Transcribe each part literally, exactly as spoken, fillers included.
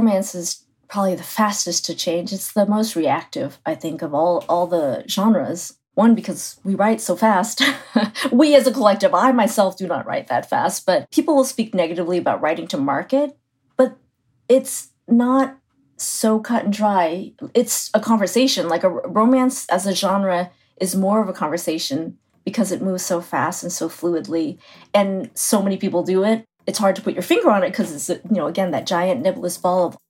romance is probably the fastest to change. It's the most reactive, I think, of all, all the genres. One, because we write so fast. We as a collective, I myself do not write that fast, but people will speak negatively about writing to market, but it's not so cut and dry. It's a conversation. Like a romance as a genre is more of a conversation because it moves so fast and so fluidly, and so many people do it. It's hard to put your finger on it because it's, you know, again, that giant nebulous ball of...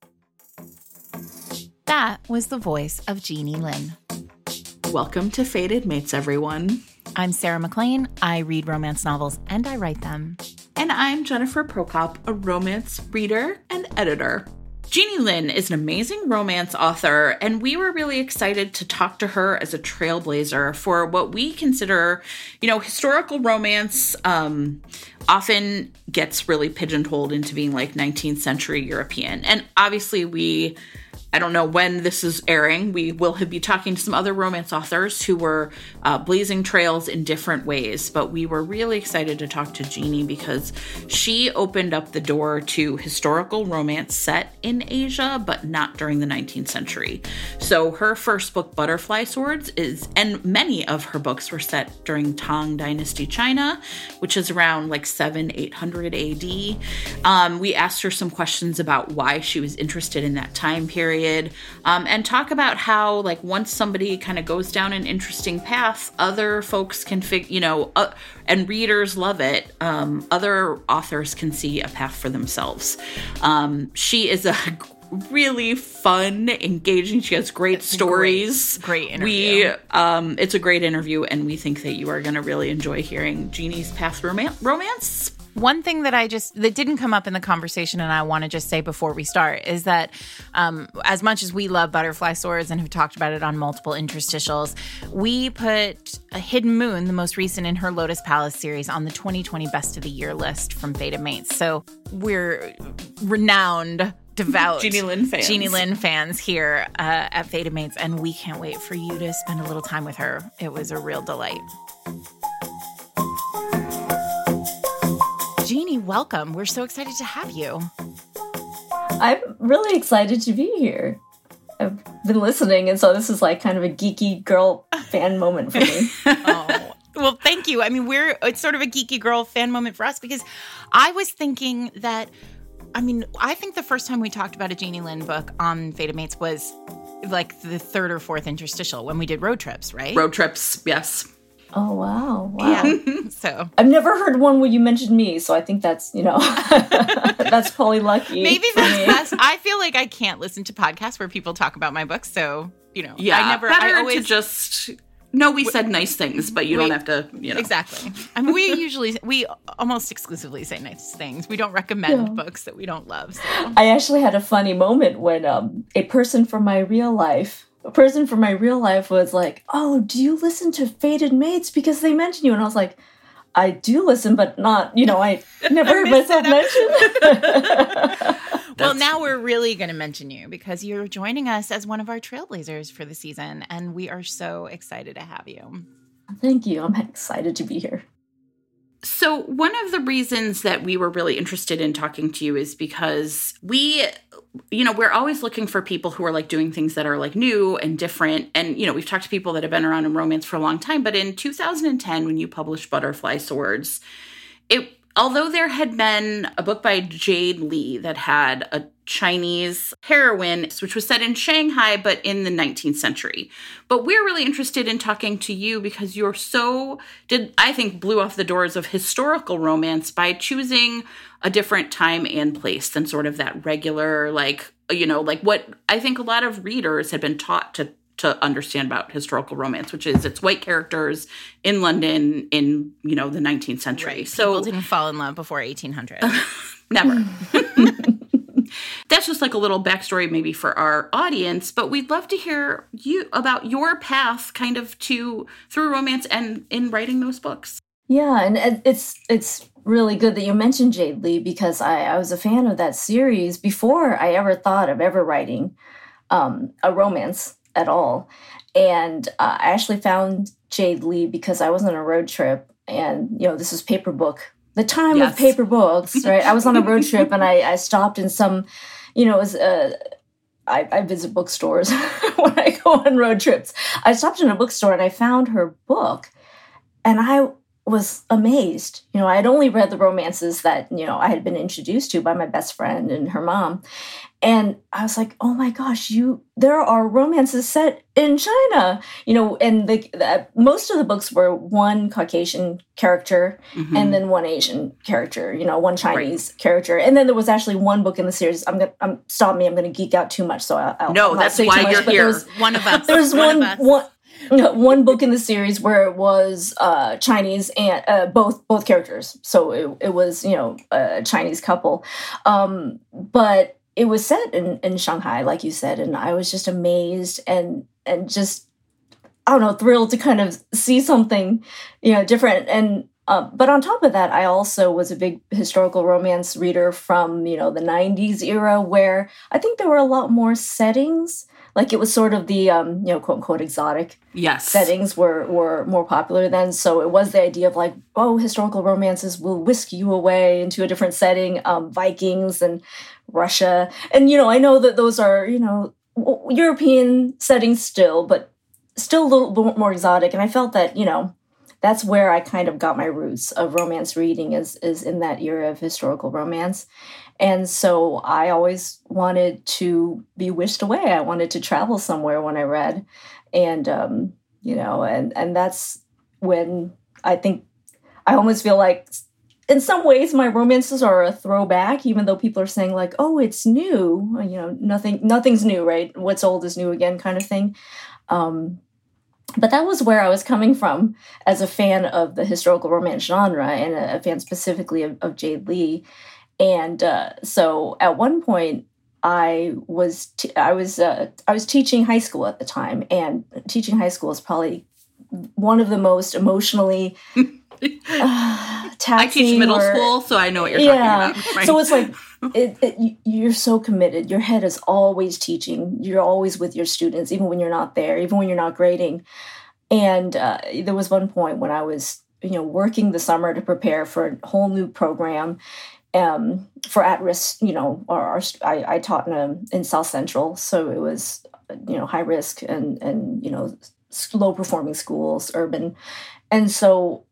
That was the voice of Jeannie Lin. Welcome to Fated Mates, everyone. I'm Sarah McLean. I read romance novels and I write them. And I'm Jennifer Prokop, a romance reader and editor. Jeannie Lin is an amazing romance author, and we were really excited to talk to her as a trailblazer for what we consider, you know, historical romance um, often gets really pigeonholed into being like nineteenth century European. And obviously we... I don't know when this is airing. We will be talking to some other romance authors who were uh, blazing trails in different ways, but we were really excited to talk to Jeannie because she opened up the door to historical romance set in Asia, but not during the nineteenth century. So her first book, Butterfly Swords, is, and many of her books were set during Tang Dynasty China, which is around like seven, eight hundred A D. Um, we asked her some questions about why she was interested in that time period. Um, and talk about how, like, once somebody kind of goes down an interesting path, other folks can figure, you know, uh, and readers love it. Um, other authors can see a path for themselves. Um, she is a really fun, engaging. She has great it's stories. Great, great interview. We, um, it's a great interview, and we think that you are going to really enjoy hearing Jeannie's past rom- romance. One thing that I just, that didn't come up in the conversation and I want to just say before we start is that um, as much as we love Butterfly Swords and have talked about it on multiple interstitials, we put a Hidden Moon, the most recent in her Lotus Palace series, on the twenty twenty Best of the Year list from Fated Mates. So we're renowned, devout Jeannie Lin fans. Jeannie Lin fans here uh, at Fated Mates, and we can't wait for you to spend a little time with her. It was a real delight. Jeannie, welcome. We're so excited to have you. I'm really excited to be here. I've been listening, and so this is like kind of a geeky girl fan moment for me. Oh, well, thank you. I mean, we're it's sort of a geeky girl fan moment for us because I was thinking that, I mean, I think the first time we talked about a Jeannie Lin book on Fated Mates was like the third or fourth interstitial when we did Road Trips, right? Road Trips, yes. Oh, wow. Wow. Yeah. So I've never heard one where you mentioned me, so I think that's, you know, that's probably lucky. Maybe that's best. I feel like I can't listen to podcasts where people talk about my books, so, you know, yeah, I never, better I always to just, no, we said nice things, but you we, don't have to, you know. Exactly. I mean, we usually, we almost exclusively say nice things. We don't recommend yeah. books that we don't love. So. I actually had a funny moment when um, a person from my real life A person from my real life was like, oh, do you listen to Fated Mates? Because they mention you. And I was like, I do listen, but not, you know, I never heard myself mentioned. Well, now we're really going to mention you because you're joining us as one of our trailblazers for the season. And we are so excited to have you. Thank you. I'm excited to be here. So one of the reasons that we were really interested in talking to you is because we, you know, we're always looking for people who are like doing things that are like new and different. And, you know, we've talked to people that have been around in romance for a long time. But in two thousand ten, when you published Butterfly Swords, it, although there had been a book by Jade Lee that had a Chinese heroine, which was set in Shanghai, but in the nineteenth century. But we're really interested in talking to you because you're so, did I think, blew off the doors of historical romance by choosing a different time and place than sort of that regular, like, you know, like what I think a lot of readers had been taught to to understand about historical romance, which is it's white characters in London in, you know, the nineteenth century. Right. So people didn't fall in love before eighteen hundred. Never. That's just like a little backstory maybe for our audience, but we'd love to hear you about your path kind of to through romance and in writing those books. Yeah, and it's it's really good that you mentioned Jade Lee because I, I was a fan of that series before I ever thought of ever writing um, a romance at all. And uh, I actually found Jade Lee because I was on a road trip and, you know, this was paper book, the time yes. of paper books, right? I was on a road trip and I, I stopped in some, you know, it was, uh, I, I visit bookstores when I go on road trips. I stopped in a bookstore and I found her book, and I was amazed. You know, I had only read the romances that, you know, I had been introduced to by my best friend and her mom. And I was like, oh my gosh, you, there are romances set in China, you know, and the, the most of the books were one Caucasian character mm-hmm. and then one Asian character, you know, one Chinese right. character. And then there was actually one book in the series. I'm going to, I'm, stop me, I'm going to geek out too much. So I'll, I'll no, I'll that's say why too much, you're here. Was, one of us. There's one, one, of us. one, no, one book in the series where it was uh, Chinese and uh, both both characters. So it, it was, you know, a Chinese couple. Um, but it was set in, in Shanghai, like you said, and I was just amazed and and just, I don't know, thrilled to kind of see something, you know, different. And uh, but on top of that, I also was a big historical romance reader from, you know, the nineties era, where I think there were a lot more settings. Like it was sort of the, um, you know, quote unquote exotic yes. settings were, were more popular then. So it was the idea of like, oh, historical romances will whisk you away into a different setting, um, Vikings and Russia. And, you know, I know that those are, you know, European settings still, but still a little bit more exotic. And I felt that, you know, that's where I kind of got my roots of romance reading is, is in that era of historical romance. And so I always wanted to be whisked away. I wanted to travel somewhere when I read. And, um, you know, and, and that's when I think I almost feel like in some ways my romances are a throwback, even though people are saying like, oh, it's new. You know, nothing, nothing's new, right? What's old is new again kind of thing. Um, but that was where I was coming from as a fan of the historical romance genre and a, a fan specifically of, of Jade Lee. And uh, so at one point, I was t- I was uh, I was teaching high school at the time, and teaching high school is probably one of the most emotionally uh, taxing. I teach middle or, school, so I know what you're yeah. talking about. Right? So it's like it, it, you're so committed. Your head is always teaching. You're always with your students, even when you're not there, even when you're not grading. And uh, there was one point when I was, you know, working the summer to prepare for a whole new program. Um, for at-risk, you know, or, or I, I taught in a, in South Central, so it was, you know, high risk and and you know, low performing schools, urban, and so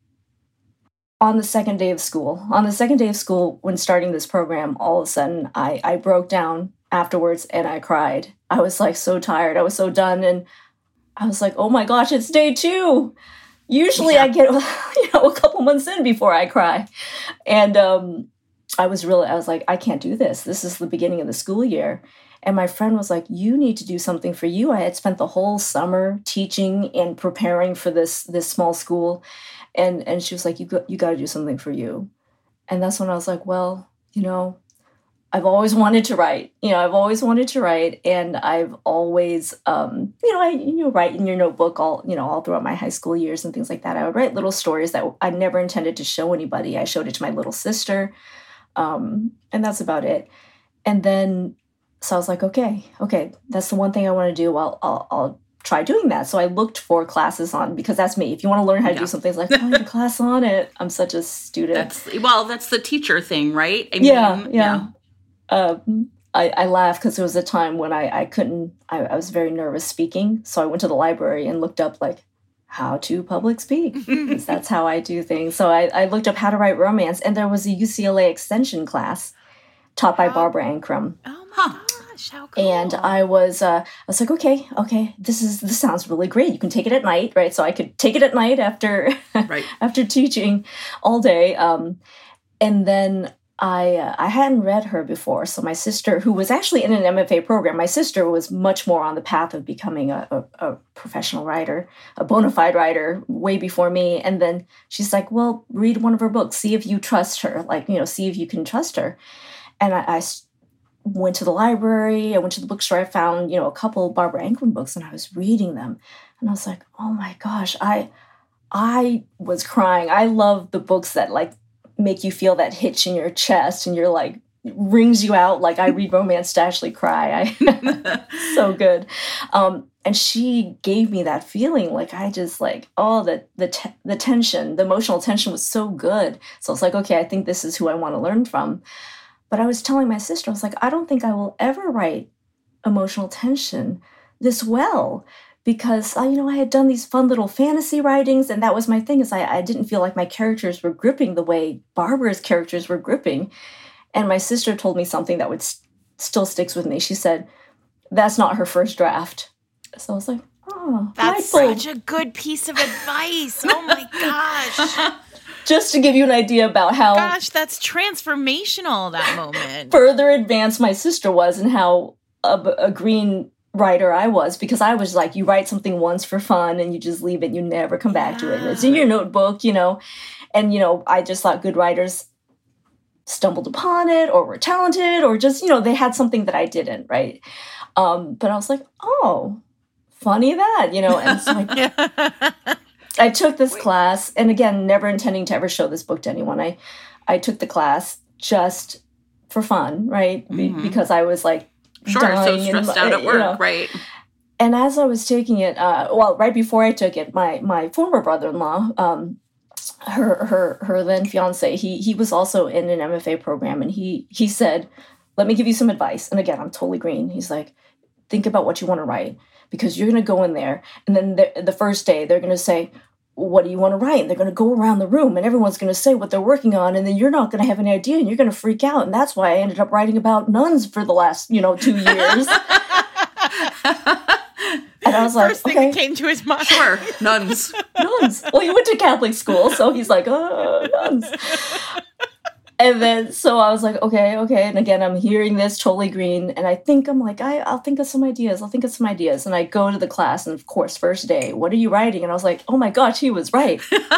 on the second day of school, on the second day of school, when starting this program, all of a sudden I I broke down afterwards and I cried. I was like so tired, I was so done, and I was like, oh my gosh, it's day two. Usually yeah. I get, you know, a couple months in before I cry, and um. I was really, I was like, I can't do this. This is the beginning of the school year. And my friend was like, you need to do something for you. I had spent the whole summer teaching and preparing for this, this small school. And, and she was like, you got, you got to do something for you. And that's when I was like, well, you know, I've always wanted to write, you know, I've always wanted to write. And I've always, um, you know, I, you know, write in your notebook all, you know, all throughout my high school years and things like that. I would write little stories that I never intended to show anybody. I showed it to my little sister. Um, and that's about it. And then, so I was like, okay, okay, that's the one thing I want to do. I'll, I'll, I'll try doing that. So I looked for classes on, because that's me. If you want to learn how to yeah. do something, it's like, oh, I have a class on it. I'm such a student. That's, well, that's the teacher thing, right? I yeah, mean, yeah. yeah. Um, I, I laugh because there was a time when I, I couldn't, I, I was very nervous speaking. So I went to the library and looked up like, how to public speak, because that's how I do things. So I, I looked up how to write romance, and there was a U C L A extension class taught by Barbara Ankrum. Oh my gosh, how cool. And I was, uh, I was like, okay, okay, this is this sounds really great. You can take it at night, right? So I could take it at night after right. after teaching all day, um, and then. I uh, I hadn't read her before, so my sister, who was actually in an M F A program, my sister was much more on the path of becoming a, a, a professional writer, a bona fide writer, way before me. And then she's like, well, read one of her books, see if you trust her, like, you know, see if you can trust her. And I, I went to the library, I went to the bookstore, I found, you know, a couple of Barbara Ankrum books, and I was reading them. And I was like, oh my gosh, I I was crying. I love the books that, like, make you feel that hitch in your chest and you're like, rings you out. Like I read romance to actually cry. I so good. Um, and she gave me that feeling. Like I just like, oh, the, the, te- the tension, the emotional tension was so good. So it's like, okay, I think this is who I want to learn from. but I was telling my sister, I was like, I don't think I will ever write emotional tension this well, because uh, you know, I had done these fun little fantasy writings, and that was my thing, is I, I didn't feel like my characters were gripping the way Barbara's characters were gripping. And my sister told me something that would st- still sticks with me. She said, that's not her first draft. So I was like, oh, that's such a good piece of advice. Oh my gosh. Just to give you an idea about how gosh, that's transformational, that moment. Further advanced my sister was, and how a, a green writer I was, because I was like, you write something once for fun and you just leave it and you never come back yeah. to it. And it's in your notebook, you know. And, you know, I just thought good writers stumbled upon it or were talented or just, you know, they had something that I didn't, right? Um, but I was like, oh, funny that, you know. And so I, I took this Wait. class, and again, never intending to ever show this book to anyone. I, I took the class just for fun, right? Mm-hmm. Be- because I was like, Sure, so stressed and, out at work, you know. Right. And as I was taking it, uh, well, right before I took it, my my former brother-in-law, um, her her her then fiance, he he was also in an M F A program, and he he said, "Let me give you some advice." And again, I'm totally green. He's like, "Think about what you want to write, because you're going to go in there, and then the, the first day they're going to say, what do you want to write? And they're going to go around the room, and everyone's going to say what they're working on, and then you're not going to have any idea, and you're going to freak out." And that's why I ended up writing about nuns for the last, you know, two years. And I was like, first thing okay. that came to his mind. Sure, nuns. Nuns. Well, he went to Catholic school, so he's like, oh, nuns. And then, so I was like, okay, okay. And again, I'm hearing this totally green. And I think I'm like, I, I'll think of some ideas. I'll think of some ideas. And I go to the class, and of course, first day, what are you writing? And I was like, oh my gosh, he was right.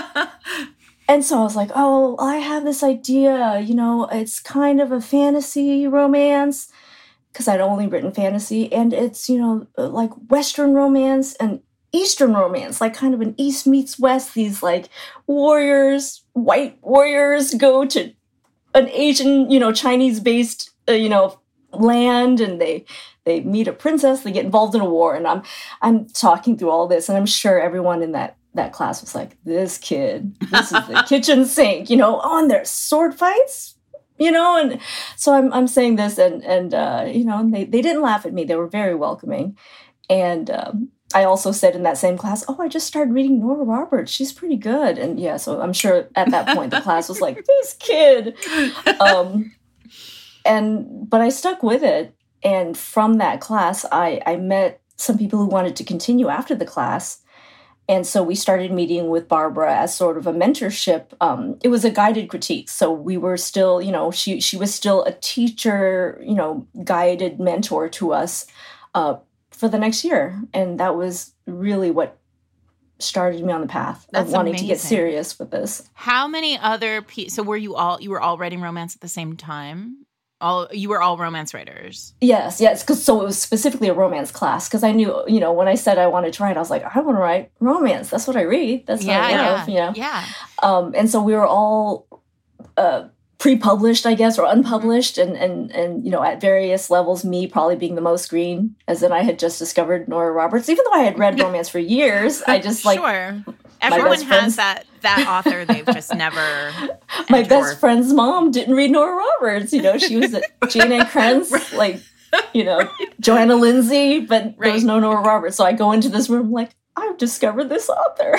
And so I was like, oh, I have this idea, you know, it's kind of a fantasy romance, because I'd only written fantasy. And it's, you know, like Western romance and Eastern romance, like kind of an East meets West. These like warriors, white warriors go to an Asian, you know, Chinese-based, uh, you know, land, and they they meet a princess. They get involved in a war, and I'm I'm talking through all this, and I'm sure everyone in that that class was like, "This kid, this is the kitchen sink," you know. Oh, and there's sword fights, you know, and so I'm I'm saying this, and and uh, you know, and they they didn't laugh at me. They were very welcoming, and. Um, I also said in that same class, oh, I just started reading Nora Roberts. She's pretty good. And yeah, so I'm sure at that point the class was like, this kid. Um, and but I stuck with it. And from that class, I, I met some people who wanted to continue after the class. And so we started meeting with Barbara as sort of a mentorship. Um, it was a guided critique. So we were still, you know, she she was still a teacher, you know, guided mentor to us uh for the next year. And that was really what started me on the path That's of wanting amazing. to get serious with this. How many other people, so were you all, you were all writing romance at the same time? All, you were all romance writers? Yes, yes. Cause, so it was specifically a romance class, because I knew, you know, when I said I wanted to write, I was like, I want to write romance. That's what I read. That's yeah, what I yeah, love, you know? Yeah. Um, and so we were all uh, pre-published, I guess, or unpublished, and and and you know, at various levels, me probably being the most green, as in I had just discovered Nora Roberts. Even though I had read romance for years, I just like sure. Everyone has that that author they've just never my endured. Best friend's mom didn't read Nora Roberts. You know, she was at Jane Ann Krentz, right. like, you know, right. Joanna Lindsay, but right. there was no Nora Roberts. So I go into this room like, I've discovered this author.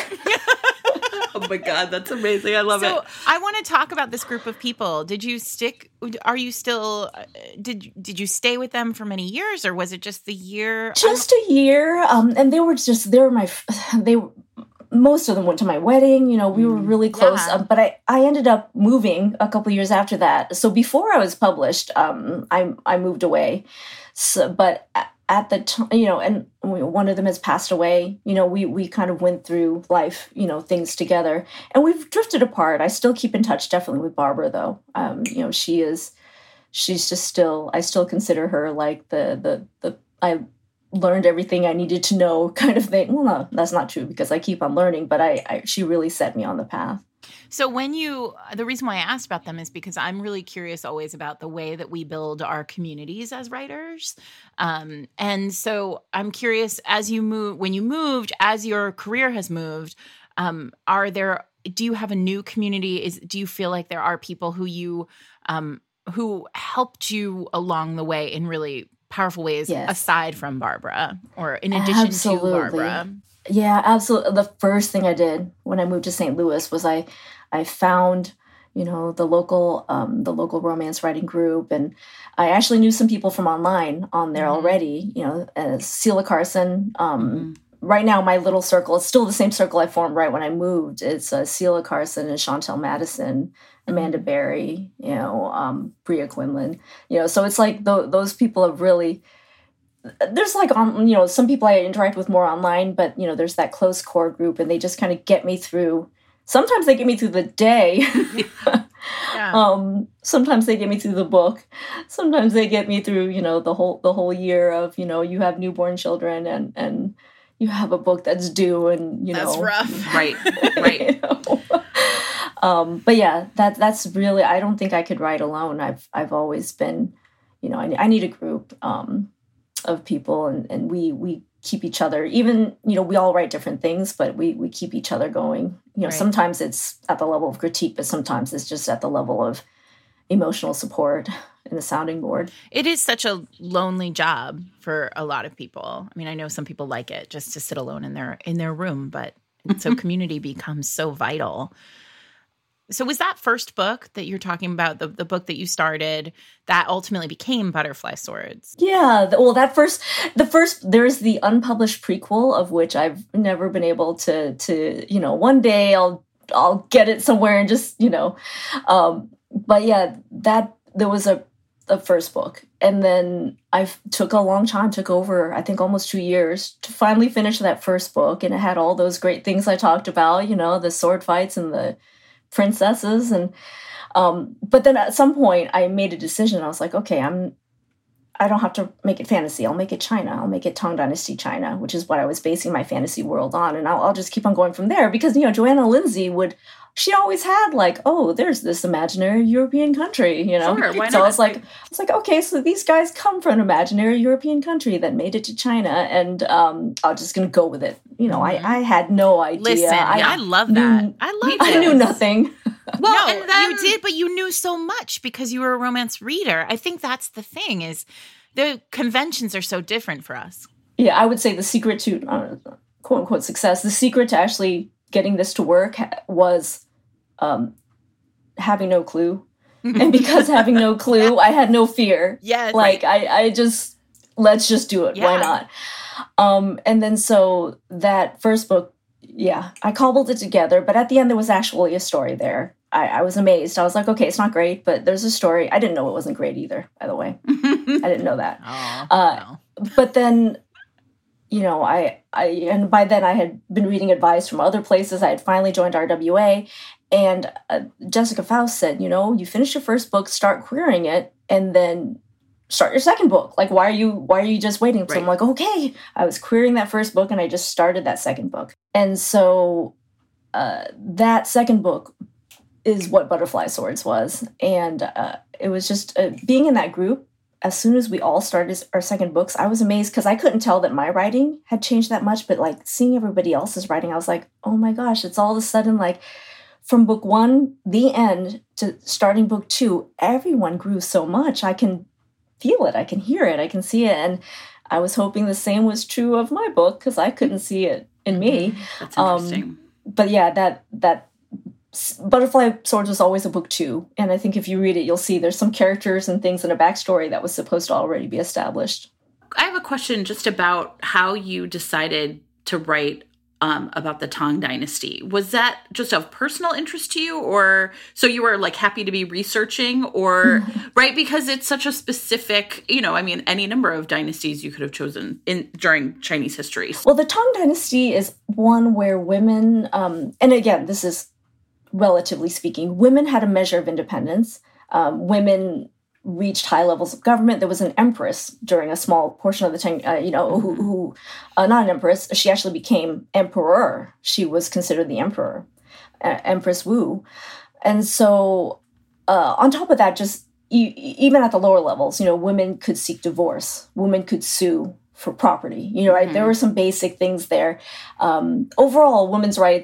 Oh my God, that's amazing. I love so, it. So I want to talk about this group of people. Did you stick, are you still, did did you stay with them for many years, or was it just the year? Just a year. Um, and they were just, they were my, they most of them went to my wedding. You know, we were really close. Yeah. Um, but I, I ended up moving a couple years after that. So before I was published, um, I, I moved away. So, but at the time, you know, and one of them has passed away, you know, we, we kind of went through life, you know, things together, and we've drifted apart. I still keep in touch definitely with Barbara, though. Um, you know, she is, she's just still, I still consider her like the, the, the, I learned everything I needed to know kind of thing. Well, no, that's not true, because I keep on learning, but I, I she really set me on the path. So when you, the reason why I asked about them is because I'm really curious always about the way that we build our communities as writers. Um, and so I'm curious, as you move, when you moved, as your career has moved, um, are there, do you have a new community? Is, do you feel like there are people who you um, who helped you along the way in really powerful ways, yes. aside from Barbara, or in addition Absolutely. to Barbara? Yeah, absolutely. The first thing I did when I moved to Saint Louis was I, I found, you know, the local, um, the local romance writing group, and I actually knew some people from online on there mm-hmm. already. You know, uh, Celia Carson. Um, mm-hmm. Right now, my little circle, it's still the same circle I formed right when I moved. It's uh, Celia Carson and Chantel Madison, Amanda Berry, you know, um, Bria Quinlan. You know, so it's like th- those people have really. There's like, on, you know, some people I interact with more online, but, you know, there's that close core group, and they just kind of get me through. Sometimes they get me through the day. yeah. um, sometimes they get me through the book. Sometimes they get me through, you know, the whole the whole year of, you know, you have newborn children and and you have a book that's due, and, you know. That's rough. Right, right. you know? um, but yeah, that that's really, I don't think I could write alone. I've I've always been, you know, I, I need a group. Um of people, and, and we we keep each other, even, you know, we all write different things, but we we keep each other going. You know, right. Sometimes it's at the level of critique, but sometimes it's just at the level of emotional support and a sounding board. It is such a lonely job for a lot of people. I mean, I know some people like it just to sit alone in their in their room, but so community becomes so vital. So was that first book that you're talking about, the, the book that you started, that ultimately became Butterfly Swords? Yeah. Well, that first, the first, there's the unpublished prequel, of which I've never been able to, to, you know, one day I'll, I'll get it somewhere and just, you know, um, but yeah, that, there was a, a first book. And then I took a long time, took over, I think almost two years to finally finish that first book. And it had all those great things I talked about, you know, the sword fights and the princesses. And, um, but then at some point I made a decision. I was like, okay, I'm, I don't have to make it fantasy. I'll make it China. I'll make it Tang Dynasty China, which is what I was basing my fantasy world on. And I'll, I'll just keep on going from there because, you know, Joanna Lindsey would, she always had like, oh, there's this imaginary European country, you know? Sure, why so not? I was like, I was like, okay, so these guys come from an imaginary European country that made it to China, and um, I was just going to go with it. You know, mm-hmm. I, I had no idea. Listen, I, I love that. Knew, I love I this. knew nothing. Well, no, and then, you did, but you knew so much because you were a romance reader. I think that's the thing, is the conventions are so different for us. Yeah, I would say the secret to uh, quote unquote success, the secret to actually getting this to work was um, having no clue. And because having no clue, I had no fear. Yes. Like I, I just, let's just do it. Yeah. Why not? Um, and then so that first book, yeah, I cobbled it together, but at the end there was actually a story there. I, I was amazed. I was like, okay, it's not great, but there's a story. I didn't know it wasn't great either, by the way. I didn't know that. Oh, uh, no. But then, you know, I, I, and by then I had been reading advice from other places. I had finally joined R W A, and uh, Jessica Faust said, you know, you finish your first book, start querying it, and then start your second book. Like, why are you, why are you just waiting? So right. I'm like, okay, I was querying that first book and I just started that second book. And so uh, that second book is what Butterfly Swords was. And uh, it was just uh, being in that group. As soon as we all started our second books, I was amazed because I couldn't tell that my writing had changed that much. But like seeing everybody else's writing, I was like, oh my gosh, it's all of a sudden like from book one, the end, to starting book two, everyone grew so much. I can feel it. I can hear it. I can see it. And I was hoping the same was true of my book because I couldn't see it in me. That's interesting. Um, but yeah, that that Butterfly Swords was always a book two. And I think if you read it, you'll see there's some characters and things in a backstory that was supposed to already be established. I have a question just about how you decided to write um, about the Tang Dynasty. Was that just of personal interest to you, or so you were like happy to be researching, or right? Because it's such a specific, you know, I mean, any number of dynasties you could have chosen in during Chinese history. Well, the Tang Dynasty is one where women, um, and again, this is relatively speaking, women had a measure of independence. Um, women reached high levels of government. There was an empress during a small portion of the Tang, uh, you know, who, who uh, not an empress, she actually became emperor. She was considered the emperor, uh, Empress Wu. And so uh, on top of that, just e- even at the lower levels, you know, women could seek divorce. Women could sue for property. You know, right? Mm-hmm. There were some basic things there. Um, overall, women's rights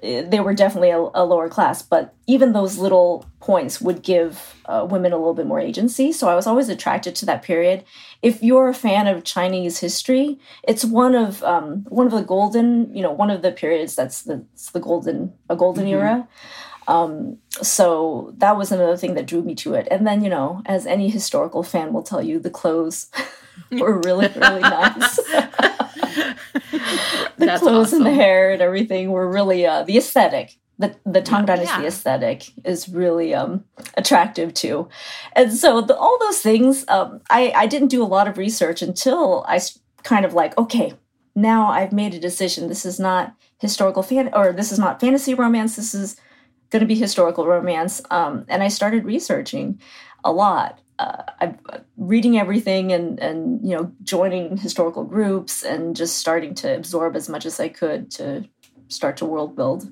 they were definitely a, a lower class, but even those little points would give uh, women a little bit more agency. So I was always attracted to that period. If you're a fan of Chinese history, it's one of um, one of the golden, you know, one of the periods that's the it's the golden a golden mm-hmm. era. Um, so that was another thing that drew me to it. And then, you know, as any historical fan will tell you, the clothes were really, really nice. the That's clothes awesome. and the hair and everything were really, uh, the aesthetic, the, the Tang Yeah. Dynasty aesthetic is really, um, attractive too. And so the, all those things, um, I, I didn't do a lot of research until I s- kind of like, okay, now I've made a decision. This is not historical fan, or this is not fantasy romance. This is going to be historical romance. Um, and I started researching a lot. Uh, I'm reading everything and, and, you know, joining historical groups and just starting to absorb as much as I could to start to world build.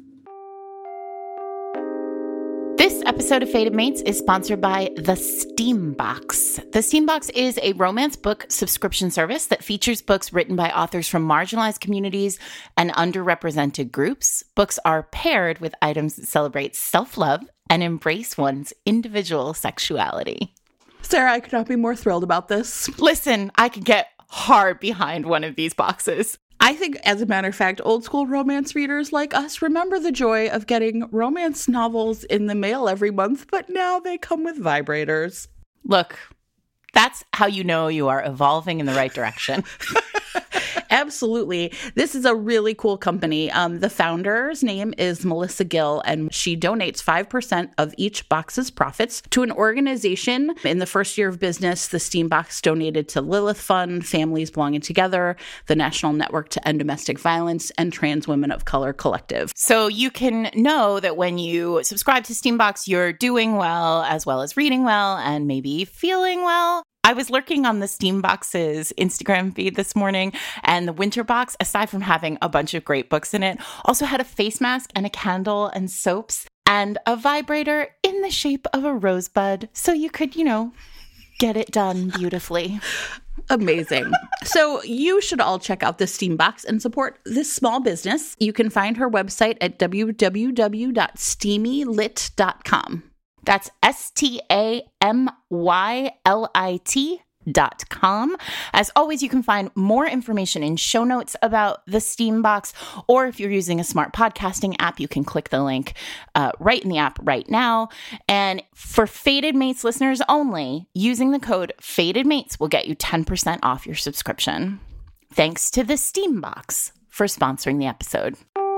This episode of Fated Mates is sponsored by The Steambox. The Steambox is a romance book subscription service that features books written by authors from marginalized communities and underrepresented groups. Books are paired with items that celebrate self-love and embrace one's individual sexuality. Sarah, I could not be more thrilled about this. Listen, I could get hard behind one of these boxes. I think, as a matter of fact, old school romance readers like us remember the joy of getting romance novels in the mail every month, but now they come with vibrators. Look, that's how you know you are evolving in the right direction. Absolutely. This is a really cool company. Um, the founder's name is Melissa Gill, and she donates five percent of each box's profits to an organization. In the first year of business, the Steambox donated to Lilith Fund, Families Belonging Together, the National Network to End Domestic Violence, and Trans Women of Color Collective. So you can know that when you subscribe to Steambox, you're doing well, as well as reading well, and maybe feeling well. I was lurking on the Steambox's Instagram feed this morning, and the winter box, aside from having a bunch of great books in it, also had a face mask and a candle and soaps and a vibrator in the shape of a rosebud, so you could, you know, get it done beautifully. Amazing. So you should all check out the Steambox and support this small business. You can find her website at w w w dot steamy lit dot com. That's S T A M Y L I T dot com. As always, you can find more information in show notes about the Steambox, or if you're using a smart podcasting app, you can click the link uh, right in the app right now. And for Fated Mates listeners only, using the code Fated Mates will get you ten percent off your subscription. Thanks to the Steambox for sponsoring the episode.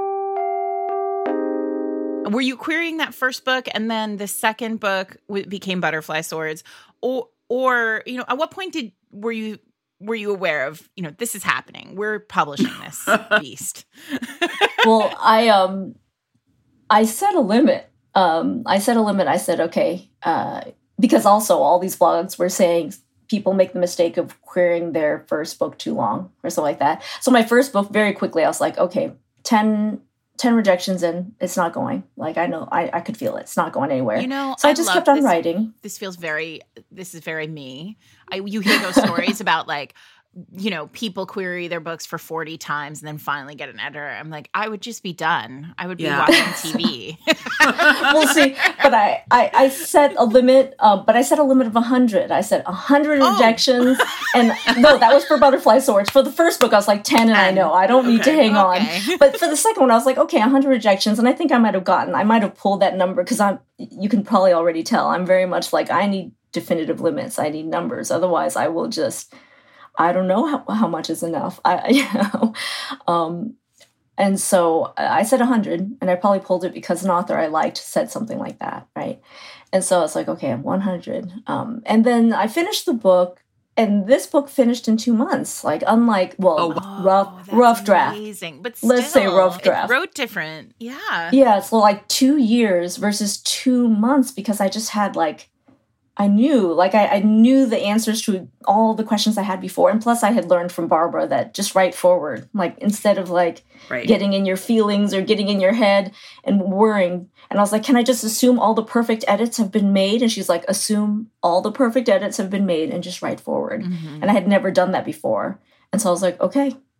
Were you querying that first book and then the second book w- became Butterfly Swords, or or you know, at what point did were you were you aware of, you know, this is happening, we're publishing this beast? Well, I um I set a limit. Um, I set a limit. I said, okay, uh, because also all these blogs were saying people make the mistake of querying their first book too long or something like that. So my first book, very quickly, I was like, okay, ten ten rejections in, it's not going. Like, I know, I, I could feel it. It's not going anywhere. You know, so I, I just kept on this, writing. This feels very, this is very me. I, you hear those stories about like, you know, people query their books for forty times and then finally get an editor. I'm like, I would just be done. I would be Yeah. watching T V. We'll see. But I, I, I set a limit, um, but I set a limit of one hundred. I said one hundred Oh. rejections. And no, that was for Butterfly Swords. For the first book, I was like ten, and I know, I don't need to hang okay. on. But for the second one, I was like, okay, one hundred rejections. And I think I might have gotten, I might have pulled that number because I'm, you can probably already tell, I'm very much like, I need definitive limits. I need numbers. Otherwise, I will just, I don't know how, how much is enough. I, you know, um, and so I said one hundred, and I probably pulled it because an author I liked said something like that, right? And so I was like, okay, I'm one hundred. Um, and then I finished the book, and this book finished in two months. Like, unlike, well, Oh, rough, that's rough draft. amazing. But still, Let's say rough draft. It wrote different. Yeah. Yeah, it's like two years versus two months because I just had like, I knew, like I, I knew the answers to all the questions I had before. And plus I had learned from Barbara that just write forward. Like instead of like Right. getting in your feelings or getting in your head and worrying. And I was like, can I just assume all the perfect edits have been made? And she's like, assume all the perfect edits have been made and just write forward. Mm-hmm. And I had never done that before. And so I was like, okay,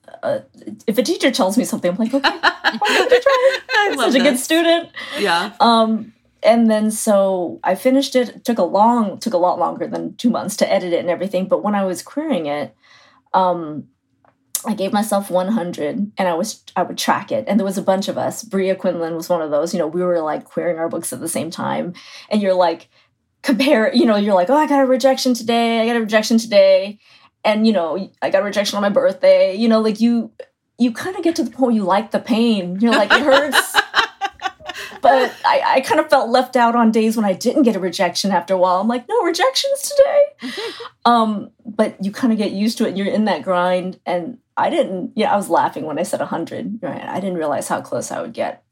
uh, if a teacher tells me something, I'm like, okay, I'm going to try. I'm such this. a good student. Yeah. Um, and then so I finished it. It took a long, took a lot longer than two months to edit it and everything. But when I was querying it, um, I gave myself one hundred and I was, I would track it. And there was a bunch of us. Bria Quinlan was one of those, you know, we were like querying our books at the same time. And you're like, compare, you know, you're like, oh, I got a rejection today. I got a rejection today. And, you know, I got a rejection on my birthday. You know, like you, you kind of get to the point where you like the pain. You're like, it hurts. But I, I kind of felt left out on days when I didn't get a rejection after a while. I'm like, no rejections today. um, but you kind of get used to it. You're in that grind. And I didn't, yeah, I was laughing when I said one hundred. Right? I didn't realize how close I would get.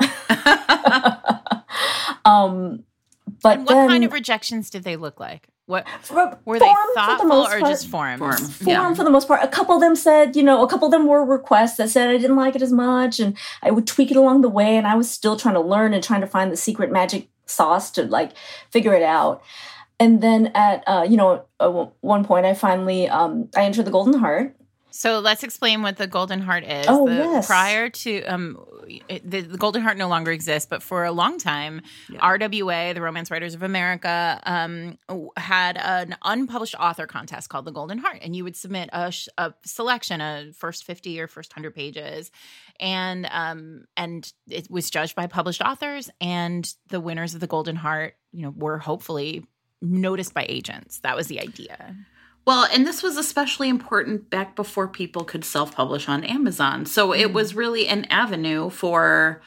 um, but and what then, kind of rejections did they look like? What for, were they form, thoughtful for the or part, just forms? Form. Form Yeah. for the most part. A couple of them said, you know, a couple of them were requests that said I didn't like it as much, and I would tweak it along the way. And I was still trying to learn and trying to find the secret magic sauce to like figure it out. And then at uh, you know, at one point, I finally um, I entered the Golden Heart. So let's explain what the Golden Heart is. Oh, the, yes. Prior to um, it, the, the Golden Heart no longer exists, but for a long time, Yeah. R W A, the Romance Writers of America, um, had an unpublished author contest called the Golden Heart, and you would submit a, sh- a selection, a first fifty or first one hundred pages, and um, and it was judged by published authors, and the winners of the Golden Heart, you know, were hopefully noticed by agents. That was the idea. Well, and this was especially important back before people could self-publish on Amazon. So it was really an avenue for,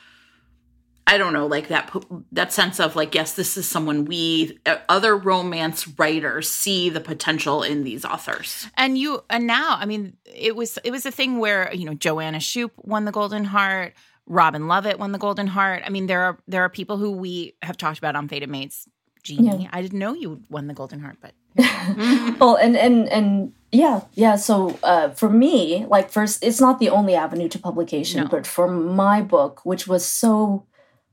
I don't know, like that that sense of like, yes, this is someone we, uh, other romance writers see the potential in these authors. And you, and now, I mean, it was it was a thing where, you know, Joanna Shupe won the Golden Heart, Robin Lovett won the Golden Heart. I mean, there are there are people who we have talked about on Fated Mates. Jeannie, Yeah. I didn't know you won the Golden Heart, but Well, and and and yeah, yeah. So uh, for me, like first, it's not the only avenue to publication, No. but for my book, which was so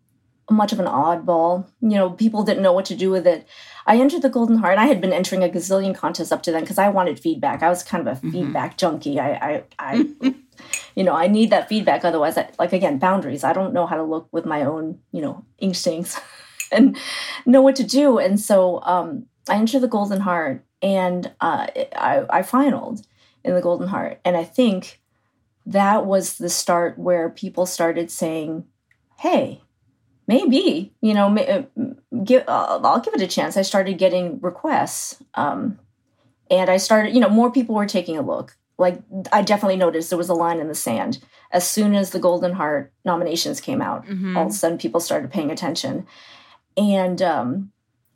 much of an oddball, you know, people didn't know what to do with it. I entered the Golden Heart. I had been entering a gazillion contests up to then because I wanted feedback. I was kind of a Mhm. feedback junkie. I, I, I you know, I need that feedback. Otherwise, I, like again, boundaries. I don't know how to look with my own, you know, instincts and know what to do. And so um, I entered the Golden Heart, and uh, I, I finaled in the Golden Heart. And I think that was the start where people started saying, hey, maybe, you know, may, give, uh, I'll give it a chance. I started getting requests. Um, and I started, you know, more people were taking a look. Like, I definitely noticed there was a line in the sand. As soon as the Golden Heart nominations came out, Mhm. all of a sudden people started paying attention. And um,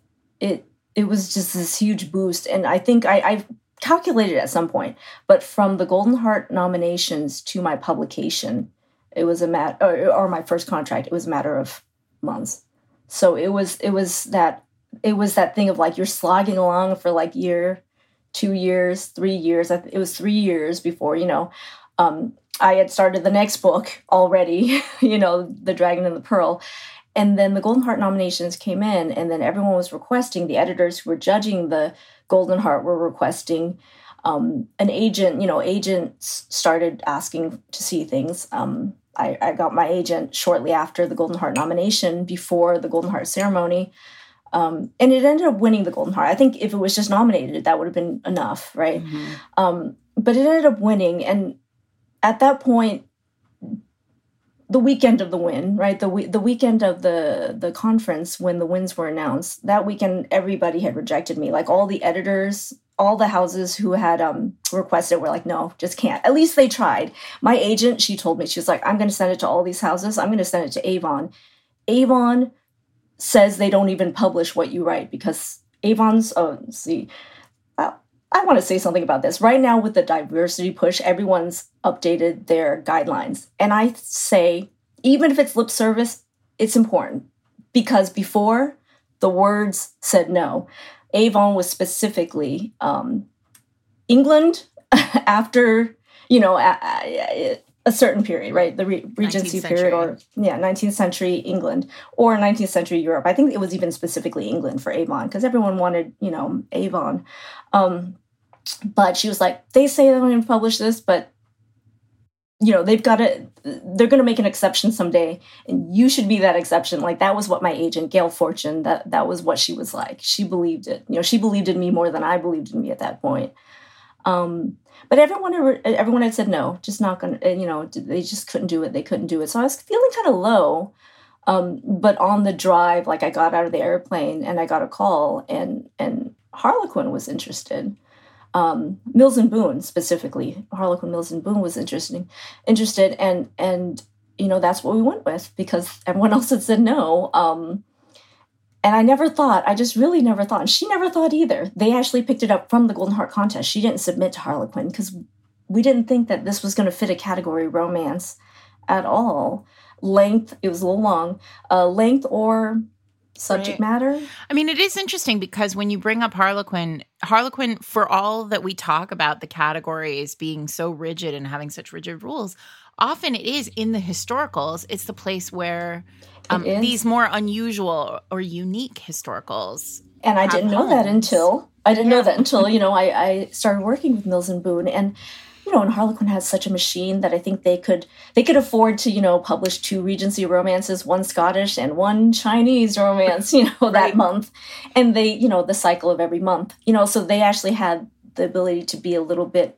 it it was just this huge boost. And I think I, I calculated at some point, but from the Golden Heart nominations to my publication, it was a matter, or, or my first contract, it was a matter of months. So it was it was that it was that thing of like you're slogging along for like year, two years, three years. I th- It was three years before, you know, um, I had started the next book already, you know, The Dragon and the Pearl. And then the Golden Heart nominations came in, and then everyone was requesting, the editors who were judging the Golden Heart were requesting um, an agent, you know, agents started asking to see things. Um, I, I got my agent shortly after the Golden Heart nomination, before the Golden Heart ceremony. Um, and it ended up winning the Golden Heart. I think if it was just nominated, that would have been enough, right? Mhm. Um, but it ended up winning. And at that point, the weekend of the win, right? The we- the weekend of the the conference when the wins were announced, that weekend everybody had rejected me. Like all the editors, all the houses who had um, requested were like, no, just can't. At least they tried. My agent, she told me, she was like, I'm going to send it to all these houses. I'm going to send it to Avon. Avon says they don't even publish what you write because Avon's, oh, let's see, uh, I want to say something about this. Right now with the diversity push, everyone's updated their guidelines. And I say, even if it's lip service, it's important. Because before, the words said no. Avon was specifically um, England after, you know, a, a, a certain period, right? The Re- Regency period, or, yeah, nineteenth century England, or nineteenth century Europe. I think it was even specifically England for Avon, because everyone wanted, you know, Avon. Um, But she was like, they say they don't even publish this, but you know, they've got to, they're going to make an exception someday, and you should be that exception. Like, that was what my agent, Gail Fortune, that, that was what she was like. She believed it. You know, she believed in me more than I believed in me at that point. Um, but everyone, everyone had said no, just not going to, you know, they just couldn't do it. They couldn't do it. So I was feeling kind of low. Um, but on the drive, like, I got out of the airplane and I got a call, and, and Harlequin was interested. Um, Mills and Boon specifically, Harlequin Mills and Boon was interesting, interested. And, and, you know, that's what we went with, because everyone else had said no. Um, and I never thought, I just really never thought, and she never thought either. They actually picked it up from the Golden Heart contest. She didn't submit to Harlequin because we didn't think that this was going to fit a category romance at all. Length, it was a little long, uh, length or subject right. matter. I mean, it is interesting because when you bring up Harlequin, Harlequin, for all that we talk about the categories being so rigid and having such rigid rules, often it is in the historicals. It's the place where um, these more unusual or unique historicals. And I didn't know that until, I didn't yeah. know that until, you know, I, I started working with Mills and Boon. And you know, and Harlequin has such a machine that I think they could they could afford to, you know, publish two Regency romances, one Scottish and one Chinese romance, you know, that right. month. And they, you know, the cycle of every month, you know, so they actually had the ability to be a little bit,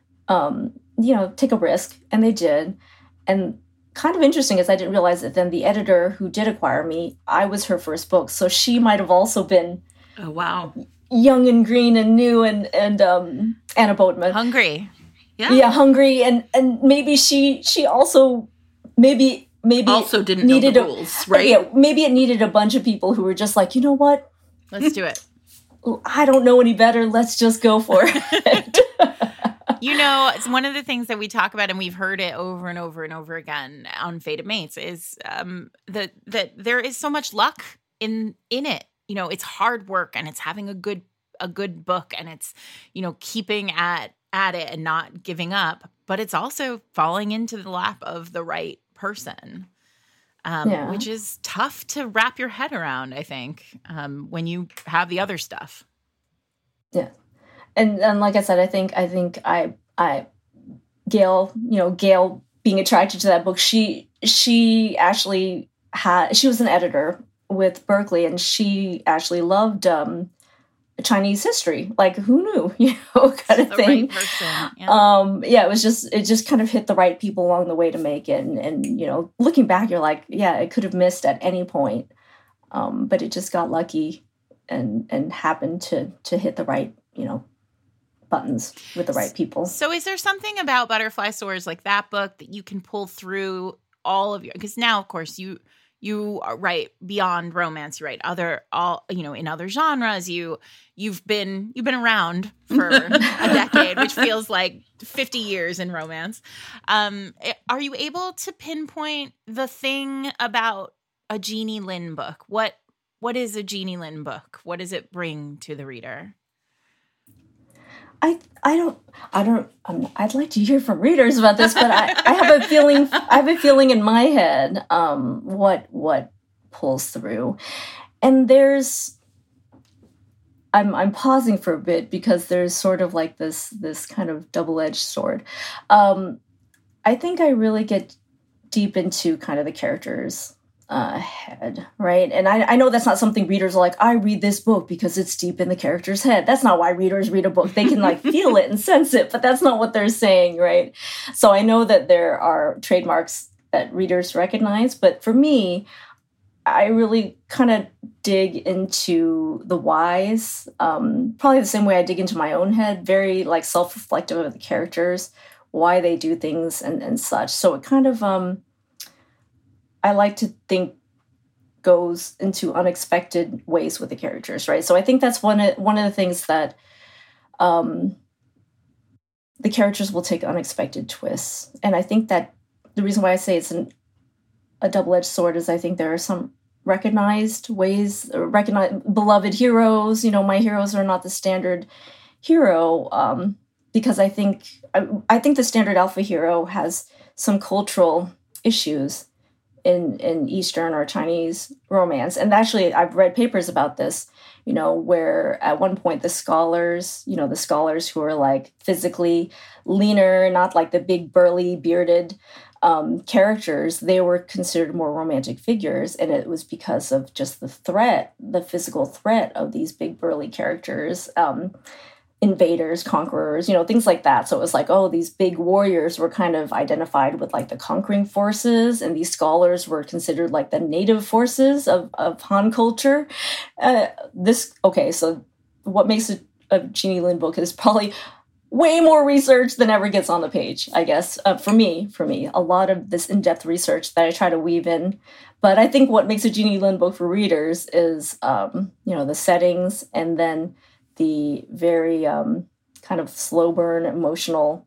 um, you know, take a risk. And they did. And kind of interesting is I didn't realize that then the editor who did acquire me, I was her first book. So she might have also been oh wow, young and green and new and, and um, Anna Boatman. Hungry. Yeah. yeah, hungry, and, and maybe she she also maybe maybe also didn't needed know the rules, a, right? Yeah, maybe it needed a bunch of people who were just like, you know what, let's do it. I don't know any better. Let's just go for it. You know, it's one of the things that we talk about, and we've heard it over and over and over again on Fated Mates, is um, that that there is so much luck in in it. You know, it's hard work, and it's having a good a good book, and it's, you know, keeping at at it and not giving up, but it's also falling into the lap of the right person, um, yeah. which is tough to wrap your head around, I think, um, when you have the other stuff. Yeah. And, and like I said, I think, I think I, I, Gail, you know, Gail being attracted to that book, she, she actually had, she was an editor with Berkeley, and she actually loved, um, Chinese history, like who knew, you know, kind of the thing. Right person. Yeah. Um, yeah, it was just, it just kind of hit the right people along the way to make it. And, and you know, looking back, you're like, yeah, it could have missed at any point. Um, but it just got lucky and, and happened to, to hit the right, you know, buttons with the right people. So is there something about Butterfly Swords, like that book, that you can pull through all of your, because now, of course, you, you write beyond romance, you write other, all, you know, in other genres, you, you've been, you've been around for a decade, which feels like fifty years in romance. Um, are you able to pinpoint the thing about a Jeannie Lin book? What, what is a Jeannie Lin book? What does it bring to the reader? I I don't I don't um, I'd like to hear from readers about this, but I, I have a feeling I have a feeling in my head um, what what pulls through, and there's I'm I'm pausing for a bit because there's sort of like this this kind of double-edged sword. Um, I think I really get deep into kind of the characters' uh, head, right? And I, I know that's not something readers are like, I read this book because it's deep in the character's head. That's not why readers read a book. They can like feel it and sense it, but that's not what they're saying, right? So I know that there are trademarks that readers recognize, but for me, I really kind of dig into the whys, um, probably the same way I dig into my own head, very like self-reflective of the characters, why they do things and, and such. So it kind of, um, I like to think goes into unexpected ways with the characters, right? So I think that's one of, one of the things that um, the characters will take unexpected twists. And I think that the reason why I say it's an, a double-edged sword is I think there are some recognized ways, recognized beloved heroes. You know, my heroes are not the standard hero um, because I think I, I think the standard alpha hero has some cultural issues in, in Eastern or Chinese romance. And actually, I've read papers about this, you know, where at one point the scholars, you know, the scholars who are like physically leaner, not like the big burly bearded um, characters, they were considered more romantic figures. And it was because of just the threat, the physical threat of these big burly characters, um, invaders, conquerors, you know, things like that. So it was like, oh, these big warriors were kind of identified with like the conquering forces, and these scholars were considered like the native forces of, of Han culture. Uh, this, okay, so what makes a, a Jeannie Lin book is probably way more research than ever gets on the page, I guess, uh, for me, for me, a lot of this in-depth research that I try to weave in. But I think what makes a Jeannie Lin book for readers is, um, you know, the settings, and then the very um, kind of slow burn, emotional.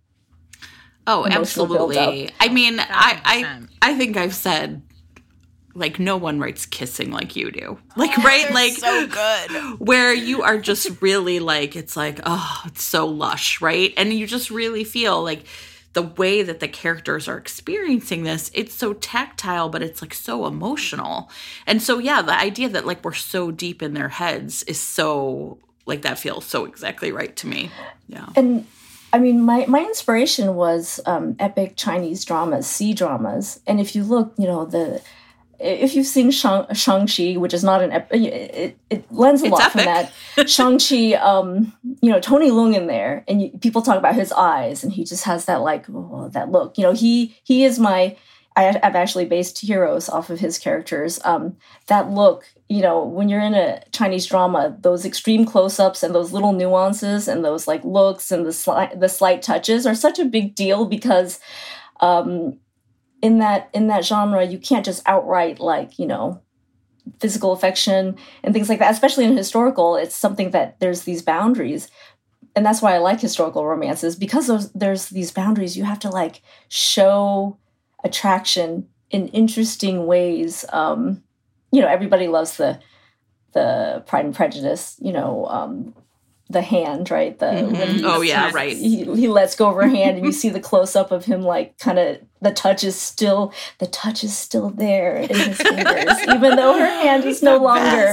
Oh, emotional absolutely. build-up. I mean, I, I I think I've said, like, no one writes kissing like you do. Like, oh, right? Like, so good. Where you are just really like, it's like, oh, it's so lush, right? And you just really feel like the way that the characters are experiencing this, it's so tactile, but it's like so emotional. And so, yeah, the idea that like we're so deep in their heads is so, like, that feels so exactly right to me. Yeah. And I mean, my, my inspiration was um, epic Chinese dramas, sea dramas. And if you look, you know, the if you've seen Shang, Shang-Chi, which is not an epic, it, it, it lends a it's lot epic. from that. Shang-Chi, um, you know, Tony Leung in there, and you, people talk about his eyes, and he just has that, like, oh, that look. You know, he he is my, I, I've actually based Heroes off of his characters. Um, that look, you know, when you're in a Chinese drama, those extreme close-ups and those little nuances and those, like, looks and the slight, the slight touches are such a big deal because, um, in that in that genre, you can't just outright, like, you know, physical affection and things like that. Especially in historical, it's something that there's these boundaries. And that's why I like historical romances, because there's, there's these boundaries. You have to, like, show attraction in interesting ways. Um, you know, everybody loves the the Pride and Prejudice, you know, um, the hand, right? The mm-hmm. when he, oh yeah, he, right. He, he lets go of her hand, and you see the close up of him, like, kind of the touch is still the touch is still there in his fingers, even though her hand is no longer.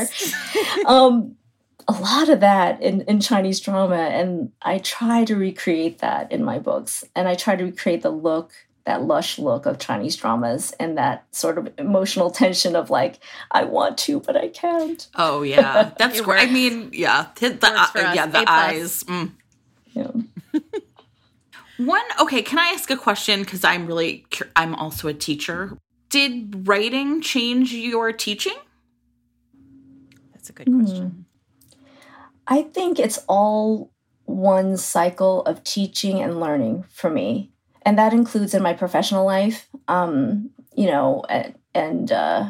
um, a lot of that in, in Chinese drama, and I try to recreate that in my books, and I try to recreate the look, that lush look of Chinese dramas, and that sort of emotional tension of, like, I want to, but I can't. Oh yeah, that's great. I mean, yeah, the, the uh, yeah the eyes. Mm. Yeah. One, okay, can I ask a question? Because I'm really, I'm also a teacher. Did writing change your teaching? That's a good question. Mm. I think it's all one cycle of teaching and learning for me. And that includes in my professional life, um, you know, and, and uh,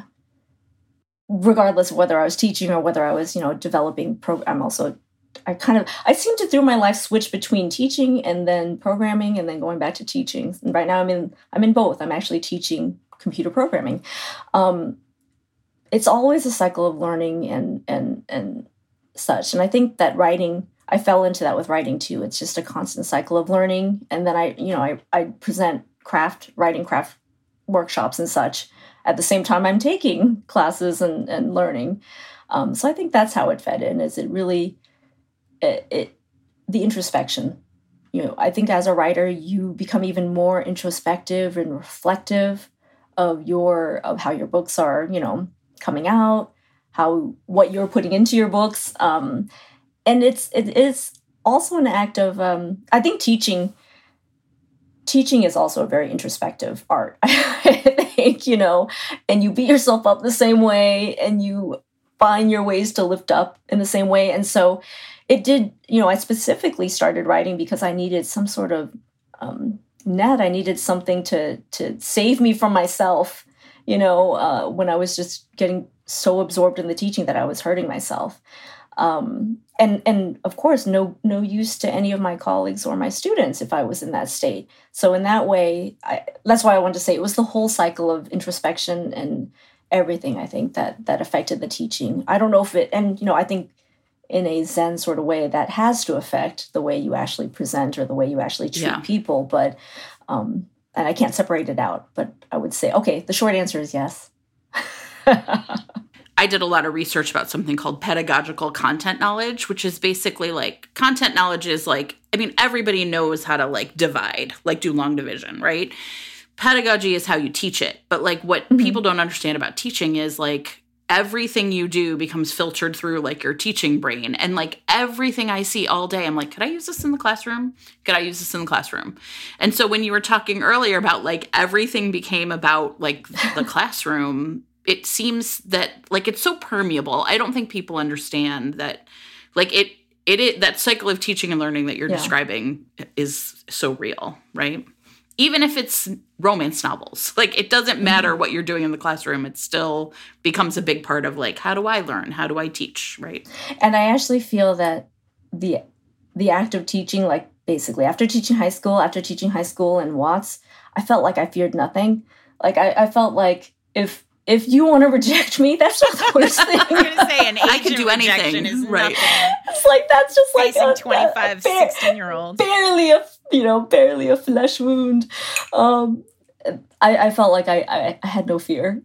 regardless of whether I was teaching or whether I was, you know, developing program, I'm also, I kind of, I seem to through my life switch between teaching and then programming and then going back to teaching. And right now I'm in, I'm in both. I'm actually teaching computer programming. Um, it's always a cycle of learning and, and, and such. And I think that writing, I fell into that with writing too. It's just a constant cycle of learning. And then I, you know, I, I present craft, writing craft workshops and such at the same time I'm taking classes and, and learning. Um, so I think that's how it fed in, is it really, it, it, the introspection. You know, I think as a writer, you become even more introspective and reflective of your, of how your books are, you know, coming out, how, what you're putting into your books. Um, And it's it is also an act of, um, I think teaching, teaching is also a very introspective art, I think, you know, and you beat yourself up the same way, and you find your ways to lift up in the same way. And so it did, you know, I specifically started writing because I needed some sort of um, net. I needed something to to save me from myself, you know, uh, when I was just getting so absorbed in the teaching that I was hurting myself. Um, and, and of course, no, no use to any of my colleagues or my students if I was in that state. So in that way, I, that's why I wanted to say it was the whole cycle of introspection and everything, I think, that, that affected the teaching. I don't know if it, and, you know, I think in a Zen sort of way that has to affect the way you actually present or the way you actually treat yeah. people. But, um, and I can't separate it out. But I would say, okay, the short answer is yes. I did a lot of research about something called pedagogical content knowledge, which is basically like content knowledge is like, I mean, everybody knows how to like divide, like do long division, right? Pedagogy is how you teach it. But like what mm-hmm. people don't understand about teaching is like everything you do becomes filtered through like your teaching brain. And like everything I see all day, I'm like, could I use this in the classroom? Could I use this in the classroom? And so when you were talking earlier about like everything became about like the classroom, it seems that like it's so permeable. I don't think people understand that like it, it, it that cycle of teaching and learning that you're yeah. describing is so real, right? Even if it's romance novels, like it doesn't matter what you're doing in the classroom. It still becomes a big part of like, how do I learn? How do I teach? Right. And I actually feel that the, the act of teaching, like basically after teaching high school, after teaching high school in Watts, I felt like I feared nothing. Like I, I felt like if, If you want to reject me, that's not the worst thing. I'm going to say an I can do anything. Is right. Nothing. It's like, that's just like facing a, twenty-five, a, a sixteen-year-olds. Barely a, you know, barely a flesh wound. Um, I, I felt like I, I, I had no fear.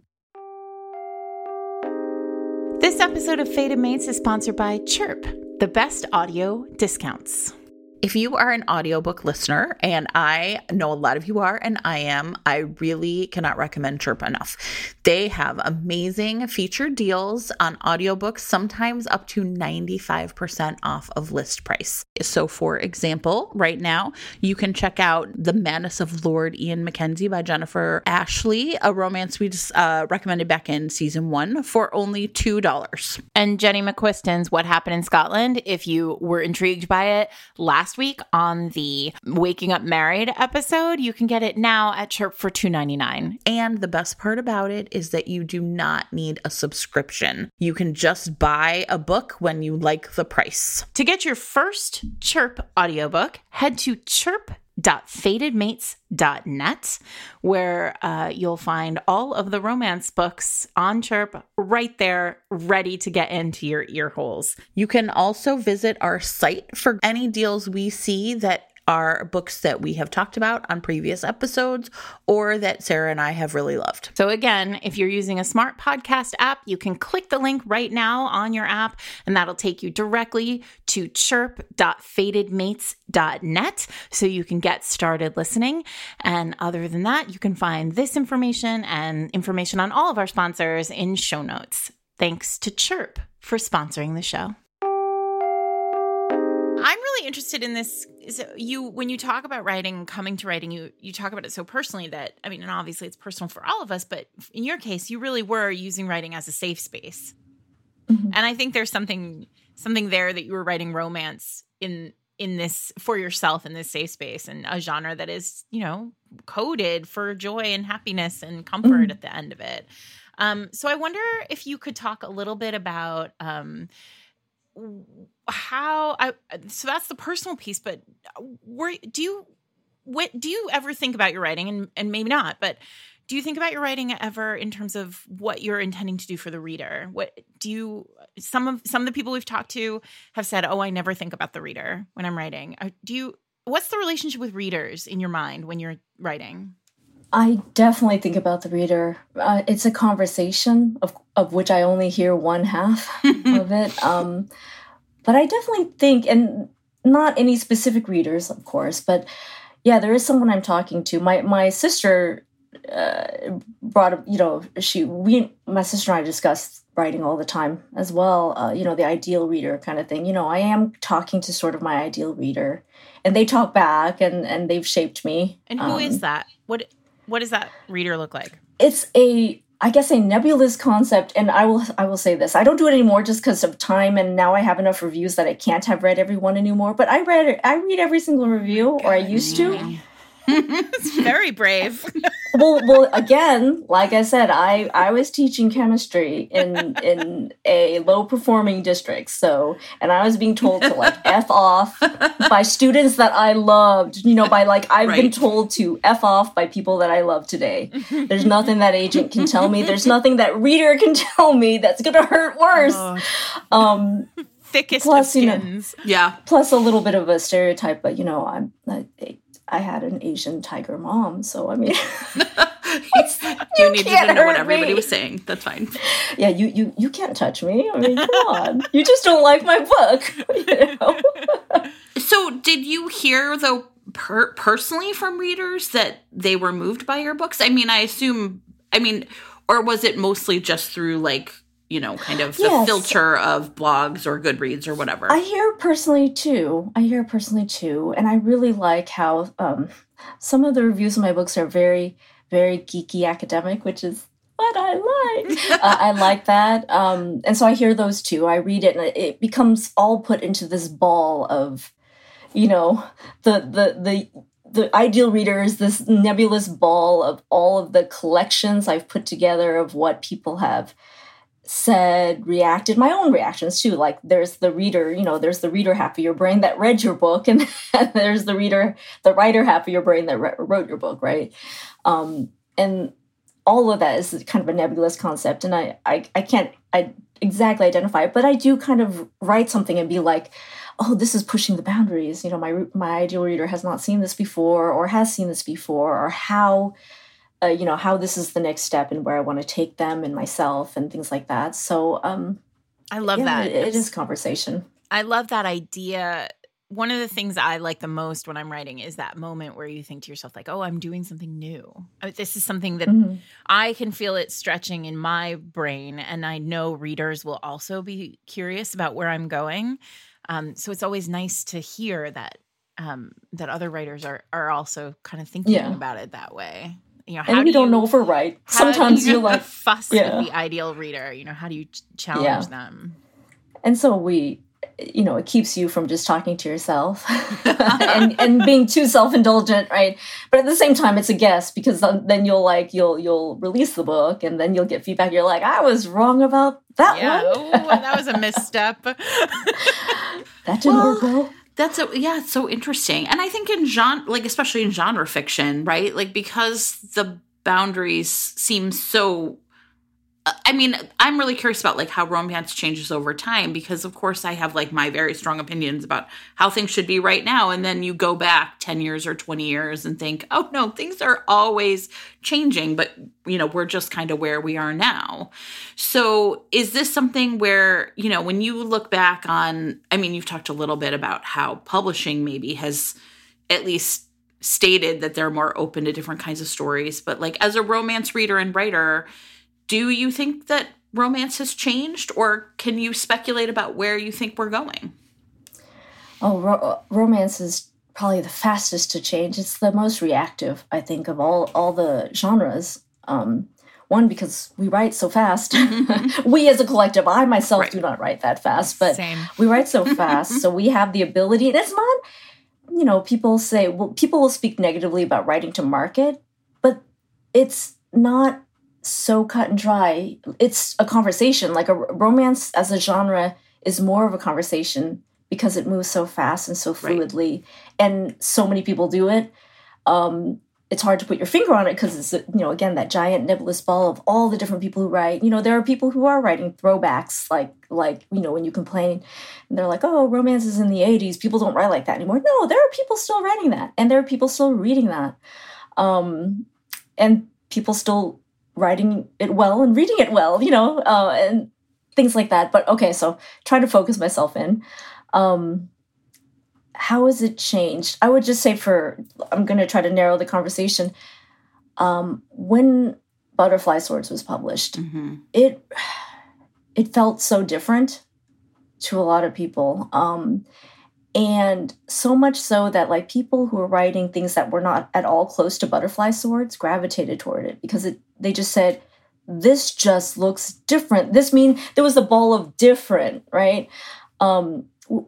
This episode of Fated Mates is sponsored by Chirp, the best audio discounts. If you are an audiobook listener, and I know a lot of you are, and I am, I really cannot recommend Chirp enough. They have amazing featured deals on audiobooks, sometimes up to ninety-five percent off of list price. So for example, right now, you can check out The Madness of Lord Ian Mackenzie by Jennifer Ashley, a romance we just uh, recommended back in season one, for only two dollars. And Jenny McQuiston's What Happened in Scotland, if you were intrigued by it last week on the Waking Up Married episode, you can get it now at Chirp for two ninety-nine. And the best part about it is that you do not need a subscription. You can just buy a book when you like the price. To get your first Chirp audiobook, head to chirp dot fated mates dot net, where uh, you'll find all of the romance books on Chirp right there, ready to get into your ear holes. You can also visit our site for any deals we see that are books that we have talked about on previous episodes or that Sarah and I have really loved. So again, if you're using a smart podcast app, you can click the link right now on your app, and that'll take you directly to chirp dot fated mates dot net so you can get started listening. And other than that, you can find this information and information on all of our sponsors in show notes. Thanks to Chirp for sponsoring the show. I'm really interested in this. Is you, when you talk about writing, coming to writing, you you talk about it so personally that, I mean, and obviously it's personal for all of us, but in your case, you really were using writing as a safe space. Mm-hmm. And I think there's something something there that you were writing romance in in this for yourself in this safe space, and a genre that is, you know, coded for joy and happiness and comfort mm-hmm. at the end of it. Um, so I wonder if you could talk a little bit about um, how I, so that's the personal piece, but were, do you, what, do you ever think about your writing, and, and maybe not, but do you think about your writing ever in terms of what you're intending to do for the reader? What do you, some of, some of the people we've talked to have said, oh, I never think about the reader when I'm writing. Do you, what's the relationship with readers in your mind when you're writing? I definitely think about the reader. Uh, it's a conversation of of which I only hear one half of it. Um, but I definitely think, and not any specific readers, of course, but yeah, there is someone I'm talking to. My my sister uh, brought up, you know, she we my sister and I discussed writing all the time as well. Uh, you know, the ideal reader kind of thing. You know, I am talking to sort of my ideal reader, and they talk back, and and they've shaped me. And who um, is that? What What does that reader look like? It's a, I guess, a nebulous concept. And I will I will say this. I don't do it anymore just because of time. And now I have enough reviews that I can't have read every one anymore. But I read I read every single review, or I used to. It's very brave. well, well, again, like I said, I, I was teaching chemistry in in a low performing district. So, and I was being told to like F off by students that I loved. You know, by like I've right. been told to F off by people that I love today. There's nothing that agent can tell me. There's nothing that reader can tell me that's gonna hurt worse. Oh. Um, Thickest plus, of skins. You know, yeah. Plus a little bit of a stereotype, but you know, I'm. I, I had an Asian tiger mom. So, I mean, you, you needed to know what everybody me. was saying. That's fine. Yeah, you, you, you can't touch me. I mean, come on. You just don't like my book. You know? So did you hear, though, per- personally from readers that they were moved by your books? I mean, I assume, I mean, or was it mostly just through, like, you know, kind of the yes. filter of blogs or Goodreads or whatever? I hear personally, too. I hear personally, too. And I really like how um, some of the reviews of my books are very, very geeky academic, which is what I like. uh, I like that. Um, and so I hear those, too. I read it, and it becomes all put into this ball of, you know, the the the the ideal reader is this nebulous ball of all of the collections I've put together of what people have said, reacted, my own reactions too. Like there's the reader, you know, there's the reader half of your brain that read your book, and there's the reader, the writer half of your brain that re- wrote your book, right? Um, and all of that is kind of a nebulous concept, and I, I, I can't I exactly identify it, but I do kind of write something and be like, oh, this is pushing the boundaries. You know, my my ideal reader has not seen this before, or has seen this before, or how. Uh, you know, how this is the next step and where I want to take them and myself and things like that. So um, I love yeah, that. It, it is conversation. I love that idea. One of the things I like the most when I'm writing is that moment where you think to yourself, like, oh, I'm doing something new. I mean, this is something that mm-hmm. I can feel it stretching in my brain. And I know readers will also be curious about where I'm going. Um, so it's always nice to hear that um, that other writers are, are also kind of thinking yeah. about it that way. You know, how and we do don't you, know if we're right. Sometimes you you're like fuss yeah. with the ideal reader. You know, how do you challenge yeah. them? And so we, you know, it keeps you from just talking to yourself and and being too self-indulgent, right? But at the same time, it's a guess, because then you'll like you'll you'll release the book and then you'll get feedback. You're like, I was wrong about that yeah. one. Oh, that was a misstep. That didn't well, work well. That's a, yeah, it's so interesting. And I think in genre, like especially in genre fiction, right? Like because the boundaries seem so, I mean, I'm really curious about like how romance changes over time, because of course I have like my very strong opinions about how things should be right now. And then you go back ten years or twenty years and think, oh no, things are always changing, but you know, we're just kind of where we are now. So is this something where, you know, when you look back on, I mean, you've talked a little bit about how publishing maybe has at least stated that they're more open to different kinds of stories, but like as a romance reader and writer, do you think that romance has changed, or can you speculate about where you think we're going? Oh, ro- romance is probably the fastest to change. It's the most reactive, I think, of all, all the genres. Um, one, because we write so fast. We as a collective, I myself right. do not write that fast, but Same. We write so fast. So we have the ability, and it's not, you know, people say, well, people will speak negatively about writing to market, but it's not so cut and dry. It's a conversation. Like a romance as a genre is more of a conversation because it moves so fast and so fluidly, right. and so many people do it. Um, it's hard to put your finger on it because it's, you know, again, that giant nebulous ball of all the different people who write. You know, there are people who are writing throwbacks, like, like you know, when you complain, and they're like, oh, romance is in the eighties. People don't write like that anymore. No, there are people still writing that, and there are people still reading that. Um, and people still writing it well and reading it well, you know, uh, and things like that. But okay, so trying to focus myself in. Um, how has it changed? I would just say for, I'm going to try to narrow the conversation. Um, when Butterfly Swords was published, mm-hmm. it it felt so different to a lot of people. Um, and so much so that like people who were writing things that were not at all close to Butterfly Swords gravitated toward it because it, they just said, this just looks different. This mean there was a ball of different, right? Um,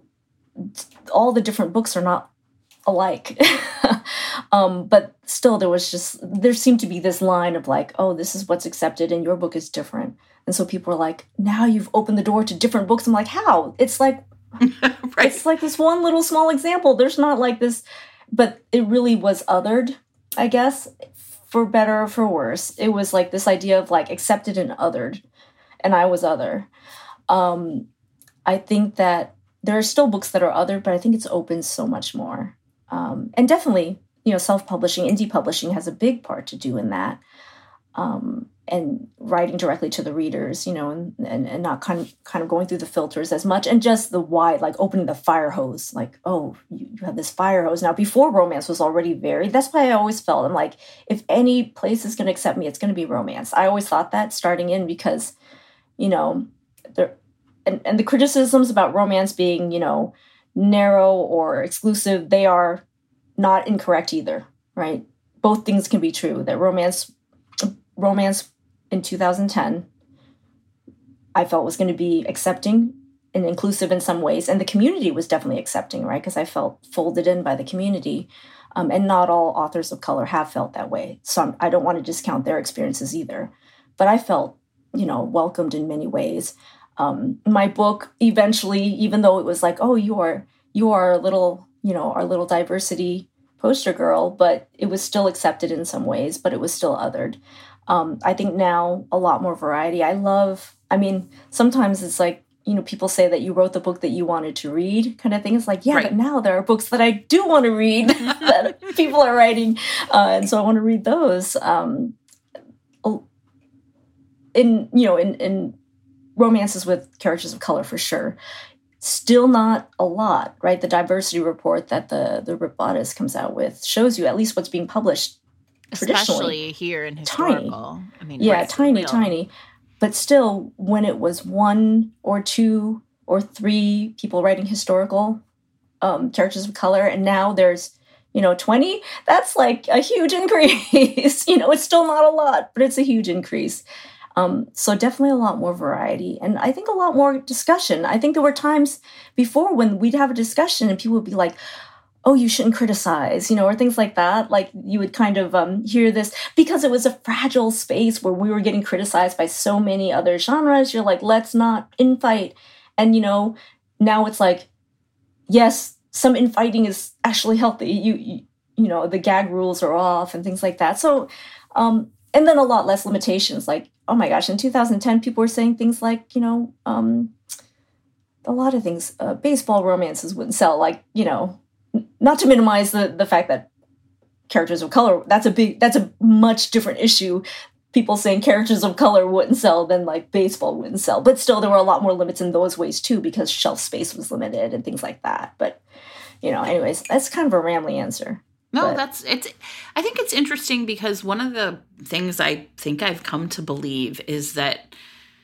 all the different books are not alike. um, but still there was just, there seemed to be this line of like, oh, this is what's accepted and your book is different. And so people were like, now you've opened the door to different books. I'm like, how? It's like, right. It's like this one little small example. There's not like this, but it really was othered, I guess, for better or for worse. It was like this idea of like accepted and othered, and I was other. Um, I think that there are still books that are othered, but I think it's open so much more. Um, and definitely you know, self-publishing, indie publishing has a big part to do in that. Um, and writing directly to the readers, you know, and, and, and not kind of, kind of going through the filters as much, and just the wide, like opening the fire hose, like, oh, you, you have this fire hose. Now, before romance was already varied, that's why I always felt, I'm like, if any place is going to accept me, it's going to be romance. I always thought that starting in because, you know, there, and, and the criticisms about romance being, you know, narrow or exclusive, they are not incorrect either, right? Both things can be true, that romance romance in two thousand ten, I felt was going to be accepting and inclusive in some ways. And the community was definitely accepting, right? Because I felt folded in by the community. Um, and not all authors of color have felt that way. So I'm, I don't want to discount their experiences either. But I felt, you know, welcomed in many ways. Um, my book eventually, even though it was like, oh, you are, you are a little, you know, our little diversity poster girl, but it was still accepted in some ways, but it was still othered. Um, I think now a lot more variety. I love, I mean, sometimes it's like, you know, people say that you wrote the book that you wanted to read kind of thing. It's like, yeah, right. But now there are books that I do want to read that people are writing. Uh, and so I want to read those. Um, in, you know, in, in romances with characters of color for sure. Still not a lot, right? The diversity report that the, the Rip Bodice comes out with shows you at least what's being published. Especially here in historical. Tiny. I mean, yeah, tiny, real. tiny. But still, when it was one or two or three people writing historical um, characters of color, and now there's, you know, twenty, that's like a huge increase. You know, it's still not a lot, but it's a huge increase. Um, so definitely a lot more variety. And I think a lot more discussion. I think there were times before when we'd have a discussion and people would be like, oh, you shouldn't criticize, you know, or things like that. Like you would kind of um, hear this because it was a fragile space where we were getting criticized by so many other genres. You're like, let's not infight. And, you know, now it's like, yes, some infighting is actually healthy. You, you, you know, the gag rules are off and things like that. So, um, and then a lot less limitations. Like, oh my gosh, in two thousand ten, people were saying things like, you know, um, a lot of things, uh, baseball romances wouldn't sell. Like, you know, not to minimize the, the fact that characters of color, that's a big, that's a much different issue. People saying characters of color wouldn't sell than like baseball wouldn't sell. But still, there were a lot more limits in those ways too, because shelf space was limited and things like that. But, you know, anyways, that's kind of a rambly answer. No, but. that's, it's, I think it's interesting because one of the things I think I've come to believe is that,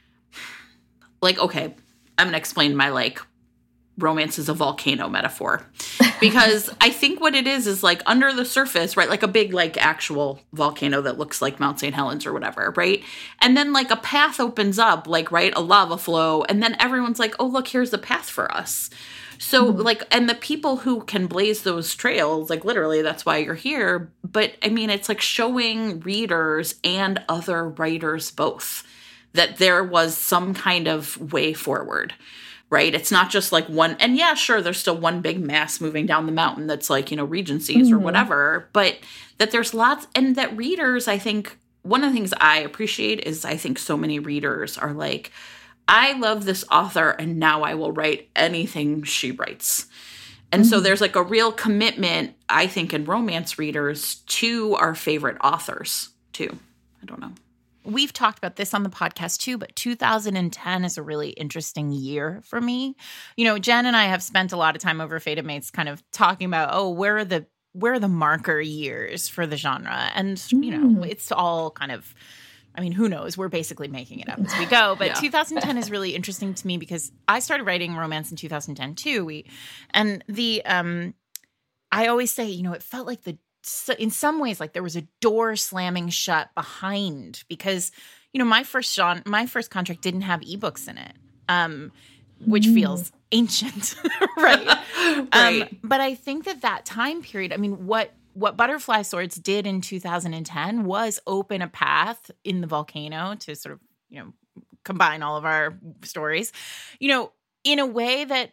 like, okay, I'm going to explain my, like, romance is a volcano metaphor, because I think what it is is like under the surface, right? Like a big, like actual volcano that looks like Mount Saint Helens or whatever, right? And then like a path opens up, like, right, a lava flow, and then everyone's like, oh, look, here's the path for us. So mm-hmm. like, and the people who can blaze those trails, like literally that's why you're here. But I mean, it's like showing readers and other writers both that there was some kind of way forward. Right? It's not just like one, and yeah, sure, there's still one big mass moving down the mountain that's like, you know, Regencies mm-hmm. or whatever, but that there's lots, and that readers, I think, one of the things I appreciate is I think so many readers are like, I love this author and now I will write anything she writes. And mm-hmm. so there's like a real commitment, I think, in romance readers to our favorite authors too. I don't know. We've talked about this on the podcast too, but two thousand ten is a really interesting year for me. You know, Jen and I have spent a lot of time over Fated Mates kind of talking about, oh, where are the where are the marker years for the genre? And, mm. you know, it's all kind of, I mean, who knows? We're basically making it up as we go. But yeah. two thousand ten is really interesting to me because I started writing romance in two thousand ten too. We, and the, um, I always say, you know, it felt like the, So in some ways, like there was a door slamming shut behind because, you know, my first genre, my first contract didn't have ebooks in it, um, which mm. feels ancient, right? right. Um, but I think that that time period, I mean, what what Butterfly Swords did in two thousand ten was open a path in the volcano to sort of, you know, combine all of our stories, you know, in a way that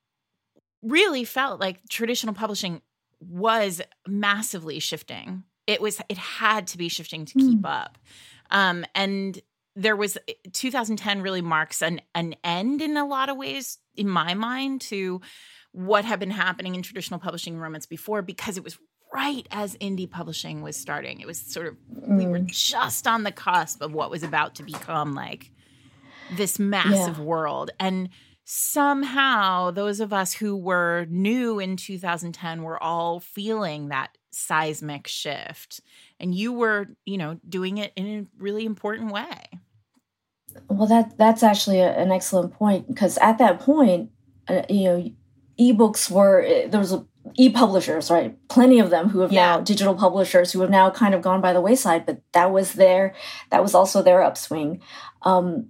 really felt like traditional publishing was massively shifting. It was, it had to be shifting to keep mm. up. Um, and there was, two thousand ten really marks an, an end in a lot of ways, in my mind, to what had been happening in traditional publishing romance before, because it was right as indie publishing was starting. It was sort of, mm. we were just on the cusp of what was about to become like this massive yeah. world. And somehow those of us who were new in two thousand ten were all feeling that seismic shift. And you were, you know, doing it in a really important way. Well, that that's actually a, an excellent point, because at that point, uh, you know, ebooks were, there was a, e-publishers, right? Plenty of them who have yeah. now, digital publishers who have now kind of gone by the wayside, but that was their, that was also their upswing. Um,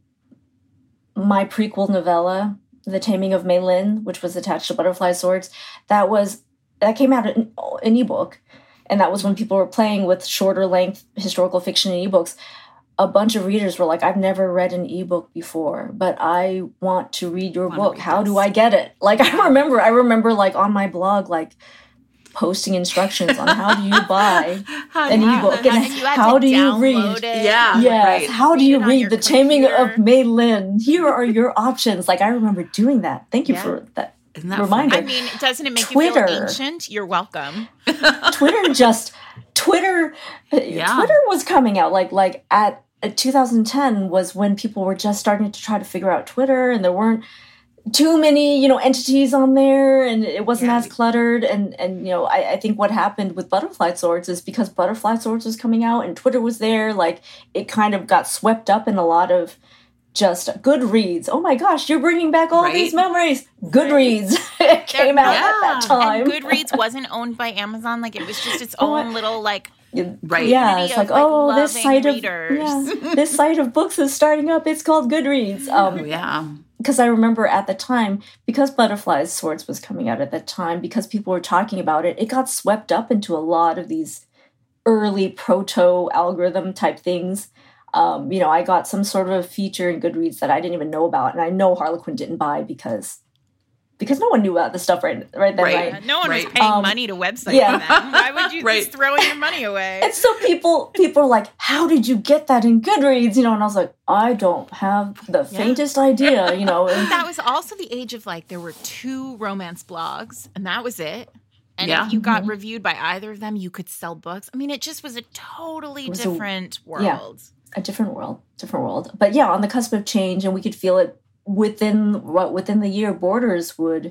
my prequel novella, The Taming of Mei Lin, which was attached to Butterfly Swords, that was, that came out in an ebook. And that was when people were playing with shorter length historical fiction in ebooks. A bunch of readers were like, I've never read an ebook before, but I want to read your book. How do I get it? Like, I remember, I remember like on my blog, like posting instructions on how do you buy an yeah. ebook and you how do you read. It. Yeah. Yes. Right. How read do you read The Taming Taming of Mei Lin? Here are your options. Like, I remember doing that. Thank you yeah. for that. Isn't that reminder. I mean, doesn't it make Twitter. you feel ancient? You're welcome. Twitter just, Twitter, yeah. Twitter was coming out like, like at, two thousand ten was when people were just starting to try to figure out Twitter, and there weren't too many, you know, entities on there, and it wasn't yeah. as cluttered. And, and you know, I, I think what happened with Butterfly Swords is because Butterfly Swords was coming out and Twitter was there, like, it kind of got swept up in a lot of just Goodreads. Oh my gosh, you're bringing back all right? these memories. Goodreads it came out yeah. at that time. And Goodreads wasn't owned by Amazon. Like, it was just its own little, like, right. Yeah, it's like, like oh, this site readers. of yeah, this site of books is starting up. It's called Goodreads. Um, yeah, because I remember at the time, because Butterfly Swords was coming out at that time, because people were talking about it, it got swept up into a lot of these early proto algorithm type things. Um, you know, I got some sort of a feature in Goodreads that I didn't even know about, and I know Harlequin didn't buy because. Because no one knew about this stuff right, right then, right? right? right? No one right. was paying um, money to websites yeah. then. Why would you right. just throw your money away? And so people people are like, how did you get that in Goodreads? You know, and I was like, I don't have the yeah. faintest idea, you know. And that was also the age of, like, there were two romance blogs, and that was it. And yeah. if you got mm-hmm. reviewed by either of them, you could sell books. I mean, it just was a totally was different a, world. Yeah, a different world, different world. But yeah, on the cusp of change, and we could feel it within what within the year. Borders would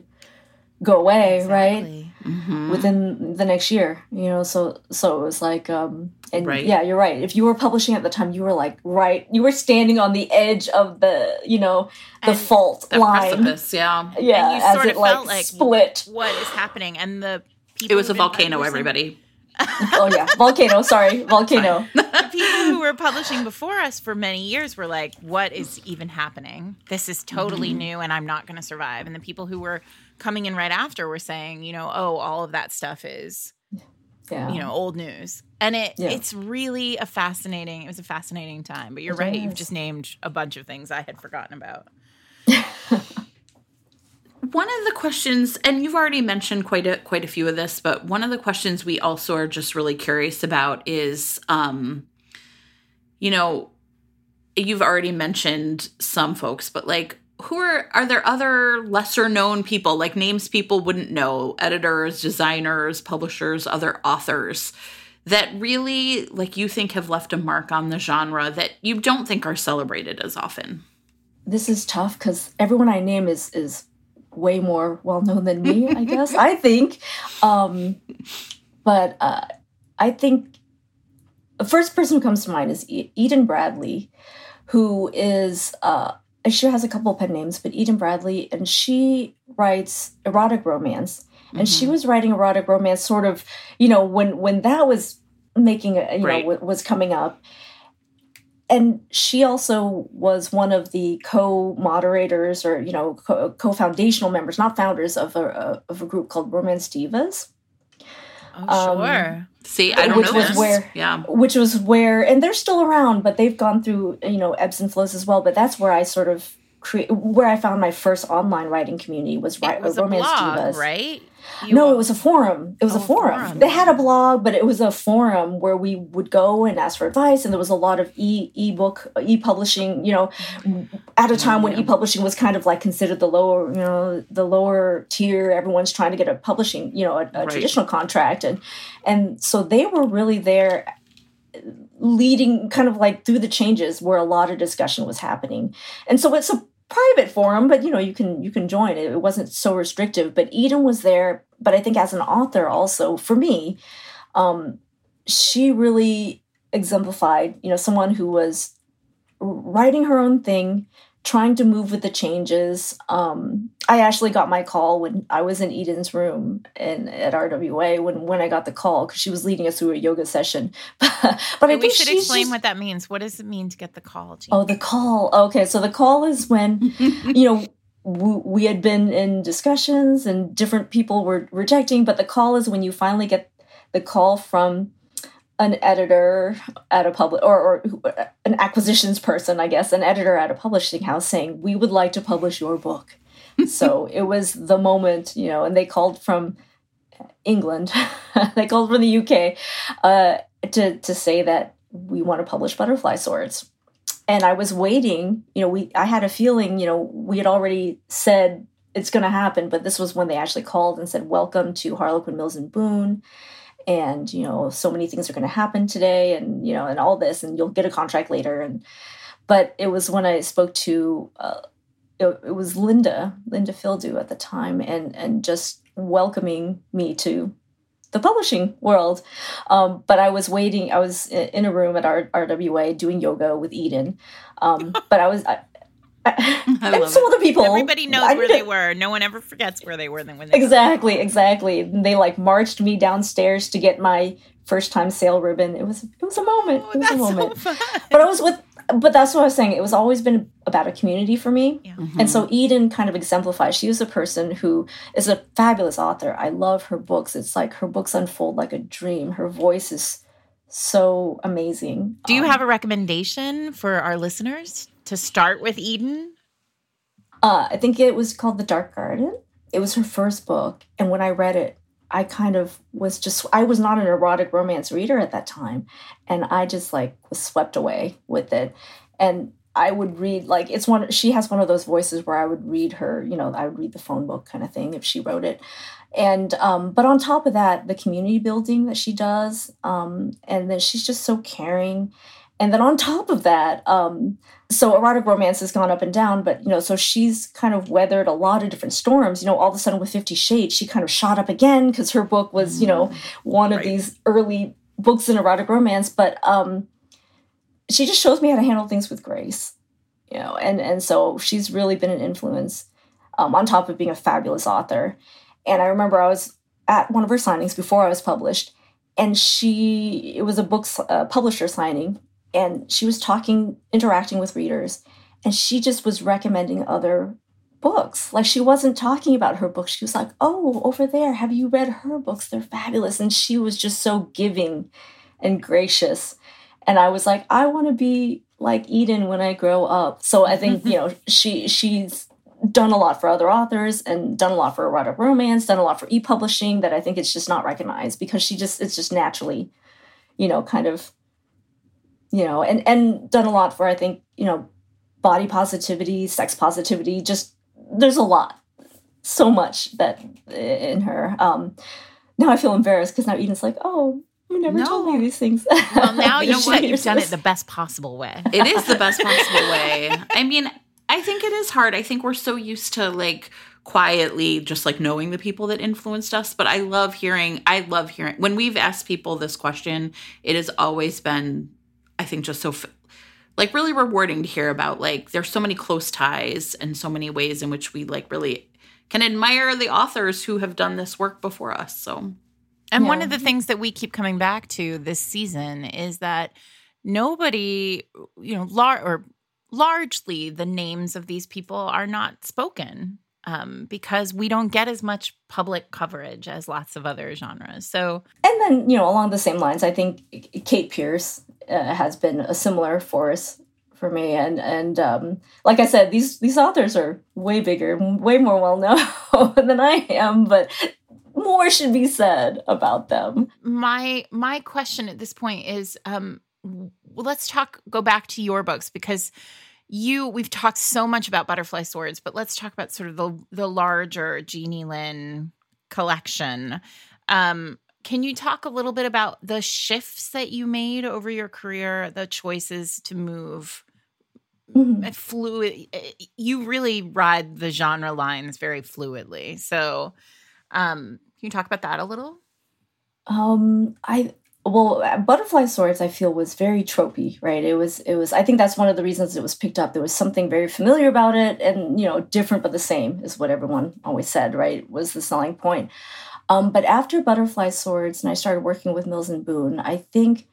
go away, exactly. right? Mm-hmm. Within the next year, you know, so so it was like, um, and right. yeah, you're right. If you were publishing at the time, you were like, right, you were standing on the edge of the, you know, the and fault the line. Precipice, yeah. Yeah, and you as sort it of like, felt like, split. What is happening? And the people It was a who've been volcano, publishing- everybody. Oh yeah, volcano. Sorry, volcano. The people who were publishing before us for many years were like, what is even happening? This is totally mm-hmm. new and I'm not going to survive. And the people who were coming in right after were saying, you know, oh, all of that stuff is, yeah. you know, old news. And it yeah. it's really a fascinating, it was a fascinating time. But you're it right, is. You've just named a bunch of things I had forgotten about. One of the questions, and you've already mentioned quite a quite a few of this, but one of the questions we also are just really curious about is, um, you know, you've already mentioned some folks, but like, who are, are there other lesser known people, like names people wouldn't know, editors, designers, publishers, other authors that really, like, you think have left a mark on the genre that you don't think are celebrated as often? This is tough because everyone I name is is way more well-known than me, I guess, I think. Um, but uh, I think the first person who comes to mind is e- Eden Bradley, who is, uh, she has a couple of pen names, but Eden Bradley, and she writes erotic romance. And mm-hmm. she was writing erotic romance sort of, you know, when, when that was making, a, you right. know, w- was coming up. And she also was one of the co-moderators or, you know, co- co-foundational members, not founders, of a, of a group called Romance Divas. Oh, sure. Um, See, I don't which know was this. Where, yeah. Which was where, and they're still around, but they've gone through, you know, ebbs and flows as well. But that's where I sort of create where I found my first online writing community was, it was uh, a Romance blog, Divas. right? You No, all- it was a forum. It was Oh, a forum. forum. They had a blog, but it was a forum where we would go and ask for advice. And there was a lot of e ebook, e-publishing, you know, at a time when e-publishing was kind of like considered the lower, you know, the lower tier. Everyone's trying to get a publishing, you know, a, a Right. traditional contract. And, and so they were really there leading kind of like through the changes where a lot of discussion was happening. And so it's a private forum, but you know, you can you can join it. It wasn't so restrictive, but Eden was there. But I think as an author also, for me, um, she really exemplified, you know, someone who was writing her own thing, trying to move with the changes. Um, I actually got my call when I was in Eden's room in, at R W A when, when I got the call because she was leading us through a yoga session. but I we think should she's explain just, what that means. What does it mean to get the call, Jean? Oh, the call. Okay, so the call is when, you know, we, we had been in discussions and different people were rejecting, but the call is when you finally get the call from an editor at a public or, or an acquisitions person, I guess, an editor at a publishing house saying, we would like to publish your book. So it was the moment, you know, and they called from England, they called from the U K uh, to, to say that we want to publish Butterfly Swords. And I was waiting, you know, we, I had a feeling, you know, we had already said it's going to happen, but this was when they actually called and said, welcome to Harlequin Mills and Boone. And, you know, so many things are going to happen today and, you know, and all this, and you'll get a contract later. And, but it was when I spoke to, uh, it, it was Linda, Linda Fildu at the time, and, and just welcoming me to the publishing world. Um, but I was waiting, I was in a room at R- RWA doing yoga with Eden. Um, but I was, I, I, I and love some it. other people. Everybody knows I where did- they were. No one ever forgets where they were when they Exactly, exactly. They like marched me downstairs to get my first time sale ribbon. It was it was a moment. Oh, it was that's a moment. so fun. But I was with but that's what I was saying. It was always been about a community for me. Yeah. And so Eden kind of exemplifies. She was a person who is a fabulous author. I love her books. It's like her books unfold like a dream. Her voice is so amazing. Do you Um, have a recommendation for our listeners to start with Eden? Uh, I think it was called The Dark Garden. It was her first book. And when I read it, I kind of was just, I was not an erotic romance reader at that time. And I just like was swept away with it. And I would read, like, it's one, she has one of those voices where I would read her, you know, I would read the phone book kind of thing if she wrote it. And, um, but on top of that, the community building that she does, um, and then she's just so caring. And then on top of that, um, so erotic romance has gone up and down, but, you know, so she's kind of weathered a lot of different storms. You know, all of a sudden with Fifty Shades, she kind of shot up again because her book was, you know, one of Right. these early books in erotic romance. But um, she just shows me how to handle things with grace, you know, and, and so she's really been an influence um, on top of being a fabulous author. And I remember I was at one of her signings before I was published, and she, it was a book uh, publisher signing, and she was talking, interacting with readers, and she just was recommending other books. Like, she wasn't talking about her books. She was like, oh, over there, have you read her books? They're fabulous. And she was just so giving and gracious. And I was like, I want to be like Eden when I grow up. So I think, you know, she she's done a lot for other authors and done a lot for erotic romance, done a lot for e-publishing that I think it's just not recognized because she just, it's just naturally, you know, kind of, you know, and, and done a lot for, I think, you know, body positivity, sex positivity, just, there's a lot, so much that in her. Um, now I feel embarrassed because now Eden's like, oh, you never No. told me these things. Well, now You know you've, what? you've done it the best possible way. It is the best possible way. I mean, I think it is hard. I think we're so used to like quietly just like knowing the people that influenced us. But I love hearing, I love hearing when we've asked people this question, it has always been, I think, just so f- like really rewarding to hear about. Like there's so many close ties and so many ways in which we like really can admire the authors who have done this work before us. So, And one Yeah. of the things that we keep coming back to this season is that nobody, you know, lar- or largely the names of these people are not spoken um, because we don't get as much public coverage as lots of other genres. So, And then, you know, along the same lines, I think Kate Pierce uh, has been a similar force for me. And and um, like I said, these these authors are way bigger, way more well known than I am, but more should be said about them. My my question at this point is, um, let's talk. Go back to your books, because you we've talked so much about Butterfly Swords, but let's talk about sort of the the larger Jeannie Lin collection. Um, can you talk a little bit about the shifts that you made over your career, the choices to move? Mm-hmm. Fluid. You really ride the genre lines very fluidly. So, um, can you talk about that a little? Um, I well, Butterfly Swords, I feel, was very tropey, right? It was, it was. I think that's one of the reasons it was picked up. There was something very familiar about it, and you know, different but the same is what everyone always said, right? Was the selling point. Um, but after Butterfly Swords, and I started working with Mills and Boon, I think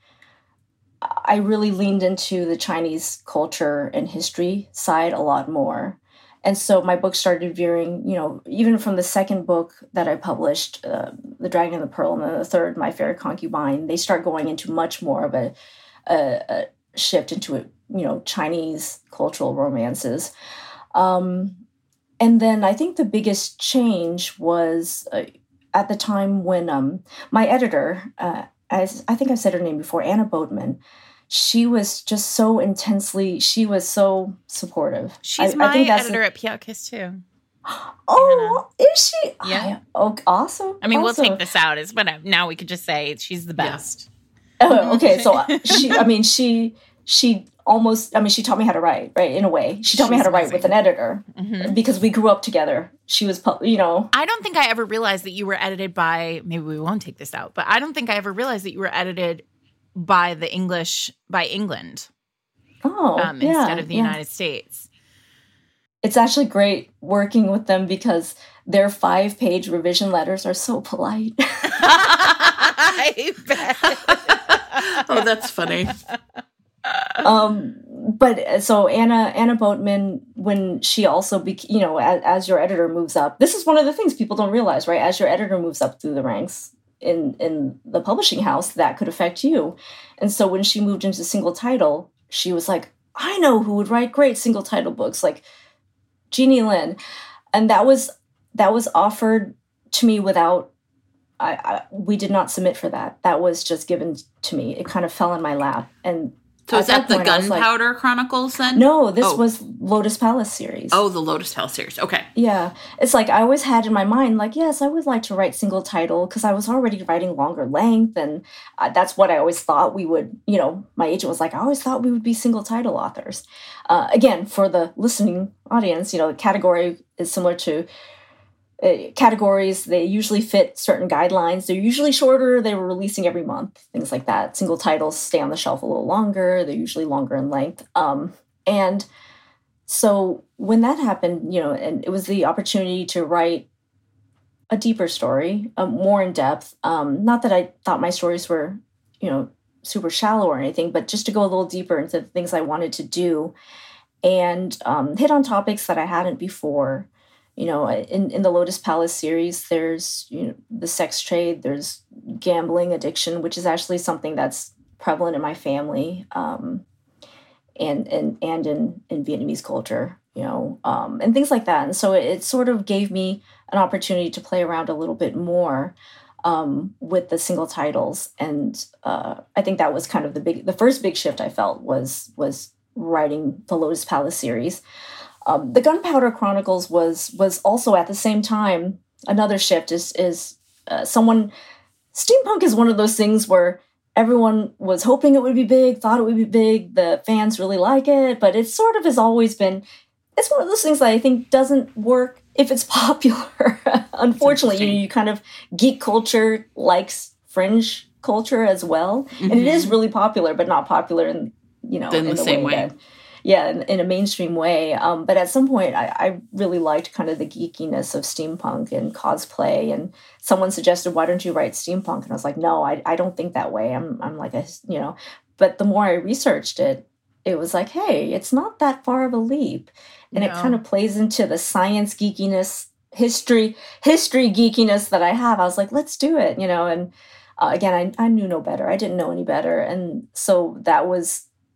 I really leaned into the Chinese culture and history side a lot more. And so my book started veering, you know, even from the second book that I published, uh, The Dragon and the Pearl, and then the third, My Fair Concubine, they start going into much more of a, a, a shift into, you know, Chinese cultural romances. Um, and then I think the biggest change was uh, at the time when um, my editor, uh, as I think I said her name before, Anna Boatman, she was just so intensely, she was so supportive. She's I, my I think editor a, at Piat Kiss too. Oh, Anna. Is she? Yeah. I, oh, awesome. I mean, awesome. We'll take this out. It's, but now we could just say she's the best. Yeah. Oh, okay. So she, I mean, she, she almost, I mean, she taught me how to write, right? In a way. She taught she's me how to amazing. write with an editor mm-hmm. because we grew up together. She was, you know. I don't think I ever realized that you were edited by, maybe we won't take this out, but I don't think I ever realized that you were edited by the English, by England. Oh, um, yeah, instead of the yeah. United States. It's actually great working with them because their five-page revision letters are so polite. I bet. Oh, that's funny. um, but so Anna Anna Boatman, when she also, be, you know, as, as your editor moves up, this is one of the things people don't realize, right? As your editor moves up through the ranks in in the publishing house, that could affect you. And so when she moved into single title, she was like, I know who would write great single title books, like Jeannie Lin. And that was that was offered to me without, I, I we did not submit for that. That was just given to me. It kind of fell in my lap. And so is that, that the Gunpowder like, Chronicles then? No, this oh. was Lotus Palace series. Oh, the Lotus Palace series. Okay. Yeah. It's like I always had in my mind, like, yes, I would like to write single title because I was already writing longer length. And uh, that's what I always thought we would, you know, my agent was like, I always thought we would be single title authors. Uh, again, for the listening audience, you know, the category is similar to Uh, categories. They usually fit certain guidelines. They're usually shorter. They were releasing every month, things like that. Single titles stay on the shelf a little longer. They're usually longer in length. Um, and so when that happened, you know, and it was the opportunity to write a deeper story, um, more in depth. Um, not that I thought my stories were, you know, super shallow or anything, but just to go a little deeper into the things I wanted to do and um, hit on topics that I hadn't before. You know, in, in the Lotus Palace series, there's, you know, the sex trade, there's gambling addiction, which is actually something that's prevalent in my family um, and, and, and in, in Vietnamese culture, you know, um, and things like that. And so it, it sort of gave me an opportunity to play around a little bit more um, with the single titles. And uh, I think that was kind of the big, the first big shift I felt was, was writing the Lotus Palace series. Um, the Gunpowder Chronicles was was also at the same time another shift. Is is uh, someone steampunk is one of those things where everyone was hoping it would be big, thought it would be big. The fans really like it, but it sort of has always been. It's one of those things that I think doesn't work if it's popular. Unfortunately, you, you kind of geek culture likes fringe culture as well, mm-hmm. and it is really popular, but not popular in you know in, in the, the same way. way. That, Yeah, in, in a mainstream way. Um, but at some point, I, I really liked kind of the geekiness of steampunk and cosplay. And someone suggested, why don't you write steampunk? And I was like, no, I, I don't think that way. I'm I'm like a, you know. But the more I researched it, it was like, hey, it's not that far of a leap. And no. It kind of plays into the science geekiness, history, history geekiness that I have. I was like, let's do it, you know. And uh, again, I, I knew no better. I didn't know any better. And so that was...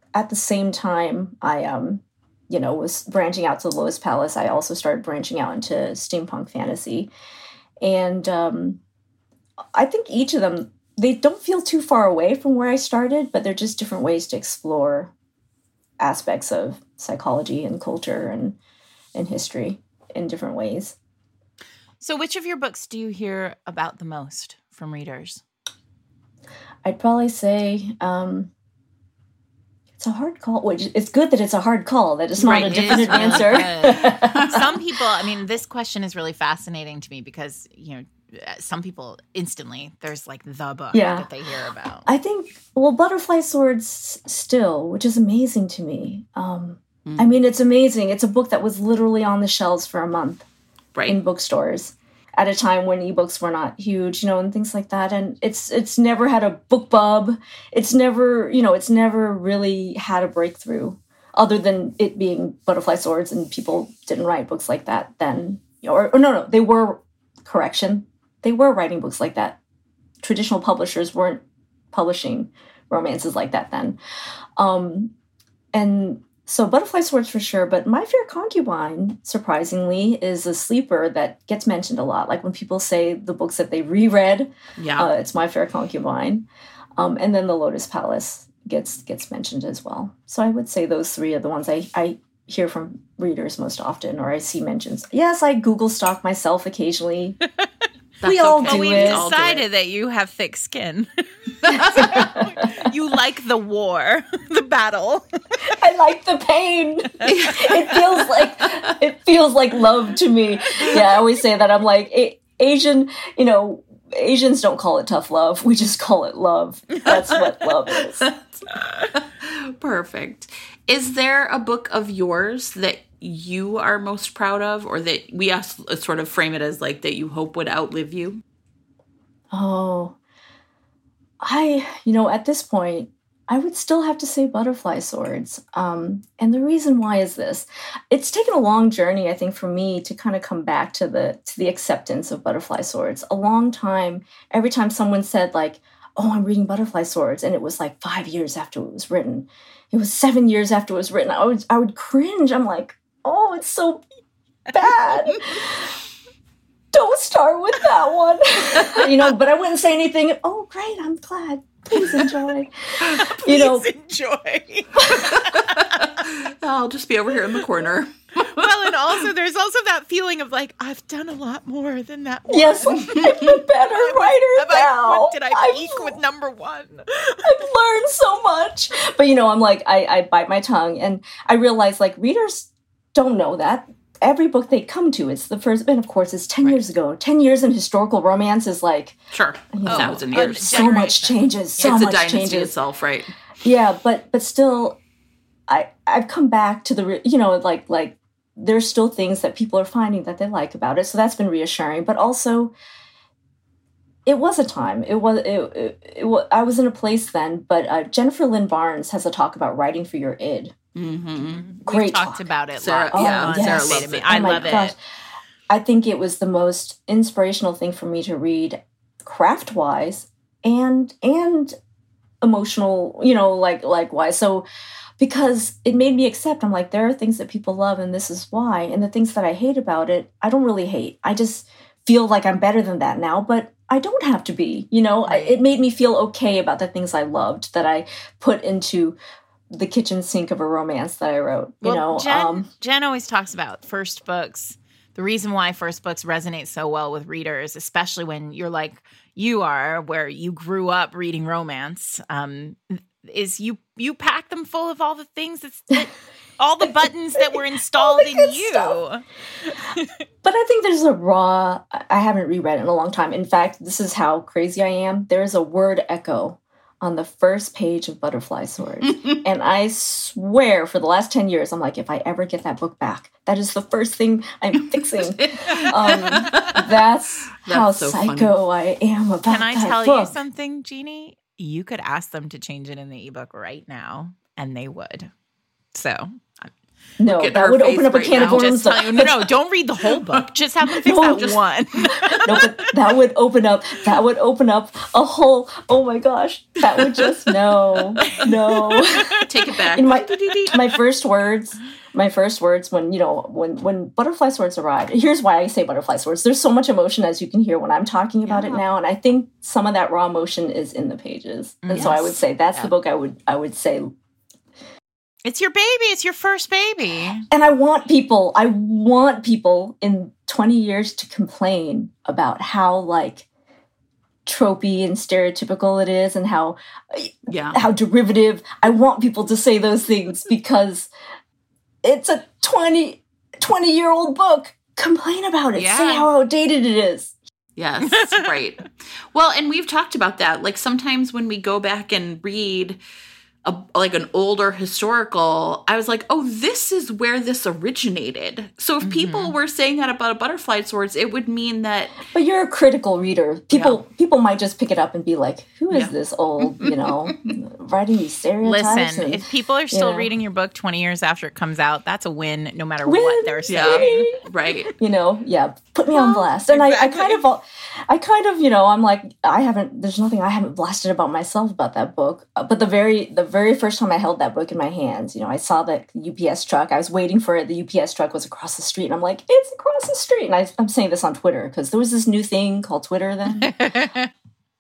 at the same time I um you know was branching out to the Lotus Palace, I also started branching out into steampunk fantasy. And um, I think each of them, they don't feel too far away from where I started, but they're just different ways to explore aspects of psychology and culture and, and history in different ways. So which of your books do you hear about the most from readers? I'd probably say um, it's a hard call. Which it's good that it's a hard call. That it's not right, a definitive really answer. Some people, I mean, this question is really fascinating to me because, you know, some people instantly, there's like the book yeah. that they hear about. I think, well, Butterfly Swords still, which is amazing to me. Um, mm. I mean, it's amazing. It's a book that was literally on the shelves for a month right. in bookstores at a time when ebooks were not huge, you know, and things like that. And it's it's never had a BookBub. It's never, you know, it's never really had a breakthrough other than it being Butterfly Swords, and people didn't write books like that then. Or, or no, no, they were, correction, they were writing books like that. Traditional publishers weren't publishing romances like that then. Um, and so Butterfly Swords for sure, but My Fair Concubine, surprisingly, is a sleeper that gets mentioned a lot. Like when people say the books that they reread, yeah. uh, it's My Fair Concubine. Um, and then The Lotus Palace gets gets mentioned as well. So I would say those three are the ones I, I hear from readers most often, or I see mentions. Yes, I Google stalk myself occasionally. That's we all okay. do we've it. decided that you have thick skin. You like the war, the battle. I like the pain. It feels like it feels like love to me. Yeah, I always say that. I'm like a- Asian. You know, Asians don't call it tough love. We just call it love. That's what love is. Perfect. Is there a book of yours that you are most proud of, or that we ask, sort of frame it as like that you hope would outlive you? Oh, I, you know, at this point, I would still have to say Butterfly Swords. Um, and the reason why is this. It's taken a long journey, I think, for me to kind of come back to the to the acceptance of Butterfly Swords. A long time, every time someone said like, oh, I'm reading Butterfly Swords, and it was like five years after it was written. It was seven years after it was written. I would, I would cringe. I'm like, oh, it's so bad. Don't start with that one. You know, but I wouldn't say anything. Oh, great, I'm glad. Please enjoy. Please you know, enjoy. I'll just be over here in the corner. Well, and also there's also that feeling of like, I've done a lot more than that one. Yes, I'm a better writer Have now. I, what, did I peak I've, with number one? I've learned so much. But, you know, I'm like, I, I bite my tongue. And I realize, like, readers don't know that. Every book they come to, it's the first, and of course, it's ten right. years ago. ten years in historical romance is like... Sure, you know, a thousand years. So much changes, so it's much a dynasty changes. itself, right? Yeah, but but still, I, I've come back to the, you know, like like, there's still things that people are finding that they like about it. So that's been reassuring. But also, it was a time. It was, it, it, it was I was in a place then, but uh, Jennifer Lynn Barnes has a talk about writing for your id. Mm-hmm. Great We've talked talk. about it. Sarah, oh, yeah, yes. Sarah loves it. I oh love gosh. it. I think it was the most inspirational thing for me to read craft-wise and and emotional, you know, like likewise. So because it made me accept, I'm like, there are things that people love and this is why. And the things that I hate about it, I don't really hate. I just feel like I'm better than that now, but I don't have to be, you know. Right. I, it made me feel okay about the things I loved that I put into the kitchen sink of a romance that I wrote, you well, know. Jen, um, Jen always talks about first books. The reason why first books resonate so well with readers, especially when you're like you are, where you grew up reading romance, um, is you you pack them full of all the things that's, that all the buttons that were installed in you. But I think there's a raw, I haven't reread it in a long time. In fact, this is how crazy I am. There's a word echo on the first page of Butterfly Swords. And I swear for the last ten years, I'm like, if I ever get that book back, that is the first thing I'm fixing. um, that's, that's how so psycho funny. I am about Can I that tell book. you something, Jeannie? You could ask them to change it in the ebook right now, and they would. So No, at that her would face open up a right can of now. worms. Just tell you, no, no, don't read the whole book. Just have them fix No, that just- one. No, but that would open up, that would open up a whole, oh my gosh, that would just, no, no. Take it back. In my, my first words, my first words when, you know, when, when Butterfly Swords arrived, here's why I say Butterfly Swords. There's so much emotion, as you can hear when I'm talking about Yeah. it now. And I think some of that raw emotion is in the pages. And Yes. so I would say that's Yeah. the book I would, I would say. It's your baby. It's your first baby. And I want people, I want people in twenty years to complain about how like tropey and stereotypical it is and how, Yeah. how derivative. I want people to say those things because it's a twenty, twenty year old book. Complain about it. Yeah. Say how outdated it is. Yes, right. Well, and we've talked about that. Like sometimes when we go back and read a, like an older historical, I was like, oh, this is where this originated. So if people were saying that about a Butterfly Swords, it would mean that But you're a critical reader. People people might just pick it up and be like, who is Yeah. this old, you know, writing these stereotypes? Listen, and- if people are still yeah. reading your book twenty years after it comes out, that's a win no matter Win, what they're Yeah. saying. right. you know, yeah, put me on blast. And I, I kind of, I kind of, you know, I'm like, I haven't, there's nothing I haven't blasted about myself about that book. Uh, But the very, the very first time I held that book in my hands, you know, I saw the U P S truck. I was waiting for it. The U P S truck was across the street. And I'm like, it's across the street. And I, I'm saying this on Twitter because there was this new thing called Twitter then.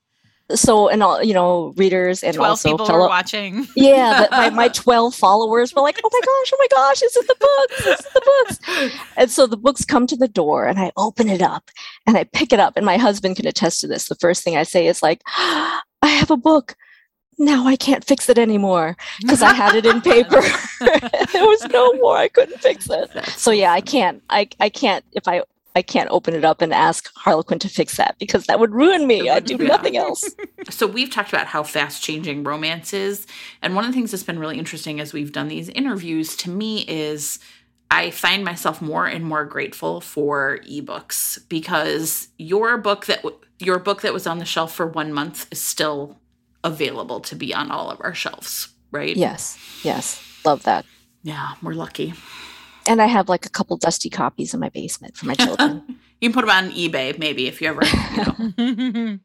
So, and all, you know, readers and Twelve also people fellow, were watching. yeah, the, my, my twelve followers were like, oh my gosh, oh my gosh, is it the books? Is it the books? And so the books come to the door and I open it up and I pick it up. And my husband can attest to this. The first thing I say is like, I have a book. Now I can't fix it anymore because I had it in paper. There was no more. I couldn't fix it. So yeah, I can't, I, I can't, if I, I can't open it up and ask Harlequin to fix that because that would ruin me. I'd do Yeah. nothing else. So we've talked about how fast changing romance is. And one of the things that's been really interesting as we've done these interviews to me is I find myself more and more grateful for ebooks because your book that w- your book that was on the shelf for one month is still available to be on all of our shelves, right? Yes, yes. Love that. Yeah, we're lucky. And I have like a couple dusty copies in my basement for my children. You can put them on eBay maybe if you ever, you know.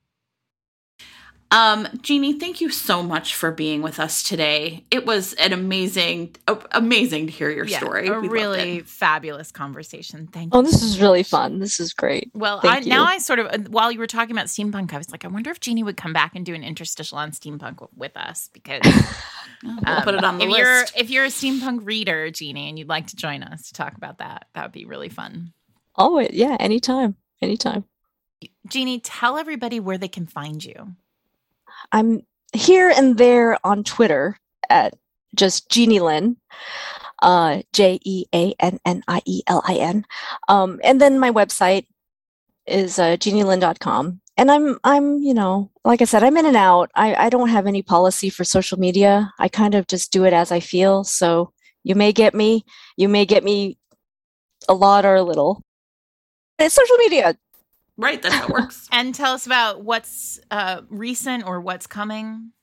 Um, Jeannie, thank you so much for being with us today. It was an amazing, uh, amazing to hear your Yeah, story. a We loved really it. fabulous conversation. Thank you. Oh, this is really fun. This is great. Well, Thank I, you. now I sort of, uh, while you were talking about steampunk, I was like, I wonder if Jeannie would come back and do an interstitial on steampunk w- with us because We'll um, put it on the if list. you're if you're a steampunk reader, Jeannie, and you'd like to join us to talk about that, that would be really fun. Oh, yeah, anytime. Anytime. Jeannie, tell everybody where they can find you. I'm here and there on Twitter at just Jeannie Lin, uh, J E A N N I E L I N. Um, and then my website is uh, jeannie lin dot com. And I'm, I'm, you know, like I said, I'm in and out. I, I don't have any policy for social media. I kind of just do it as I feel. So you may get me, you may get me a lot or a little. It's social media. Right, that's how it works. And tell us about what's uh, recent or what's coming.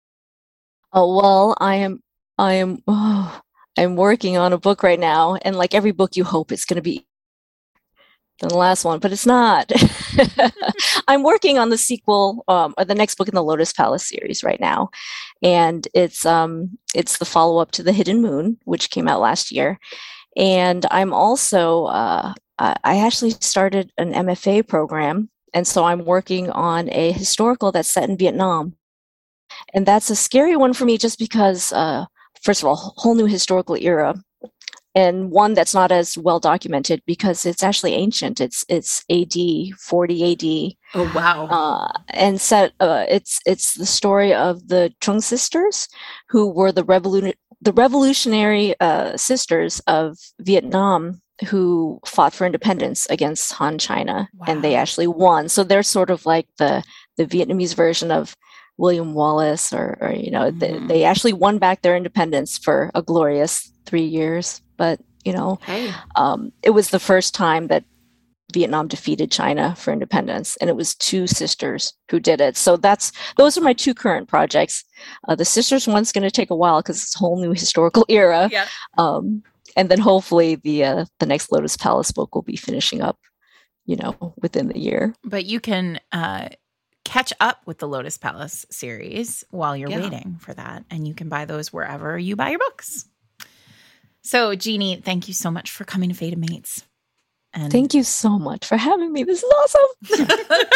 Oh, well, I am, I am, oh, I'm working on a book right now. And like every book you hope it's going to be than the last one, but it's not. I'm working on the sequel, um, or the next book in the Lotus Palace series right now. And it's, um, it's the follow-up to The Hidden Moon, which came out last year. And I'm also, uh, I I actually started an M F A program. And so I'm working on a historical that's set in Vietnam. And that's a scary one for me just because, uh, first of all, whole new historical era. And one that's not as well documented because it's actually ancient. It's it's A D, forty A D. Oh, wow. Uh, and set, uh, it's it's the story of the Trung sisters, who were the revolu- the revolutionary uh, sisters of Vietnam, who fought for independence against Han China, and they Wow. actually won. So they're sort of like the the Vietnamese version of William Wallace, or, or you know, they, Mhm. they actually won back their independence for a glorious three years. But you know, Hey. um, it was the first time that Vietnam defeated China for independence, and it was two sisters who did it. So that's those are my two current projects. Uh, the sisters one's going to take a while because it's a whole new historical era, Yeah. um, and then hopefully the uh, the next Lotus Palace book will be finishing up, you know, within the year. But you can uh, catch up with the Lotus Palace series while you're Yeah. waiting for that, and you can buy those wherever you buy your books. So, Jeannie, thank you so much for coming to Fated Mates. And Thank you so much for having me. This is awesome.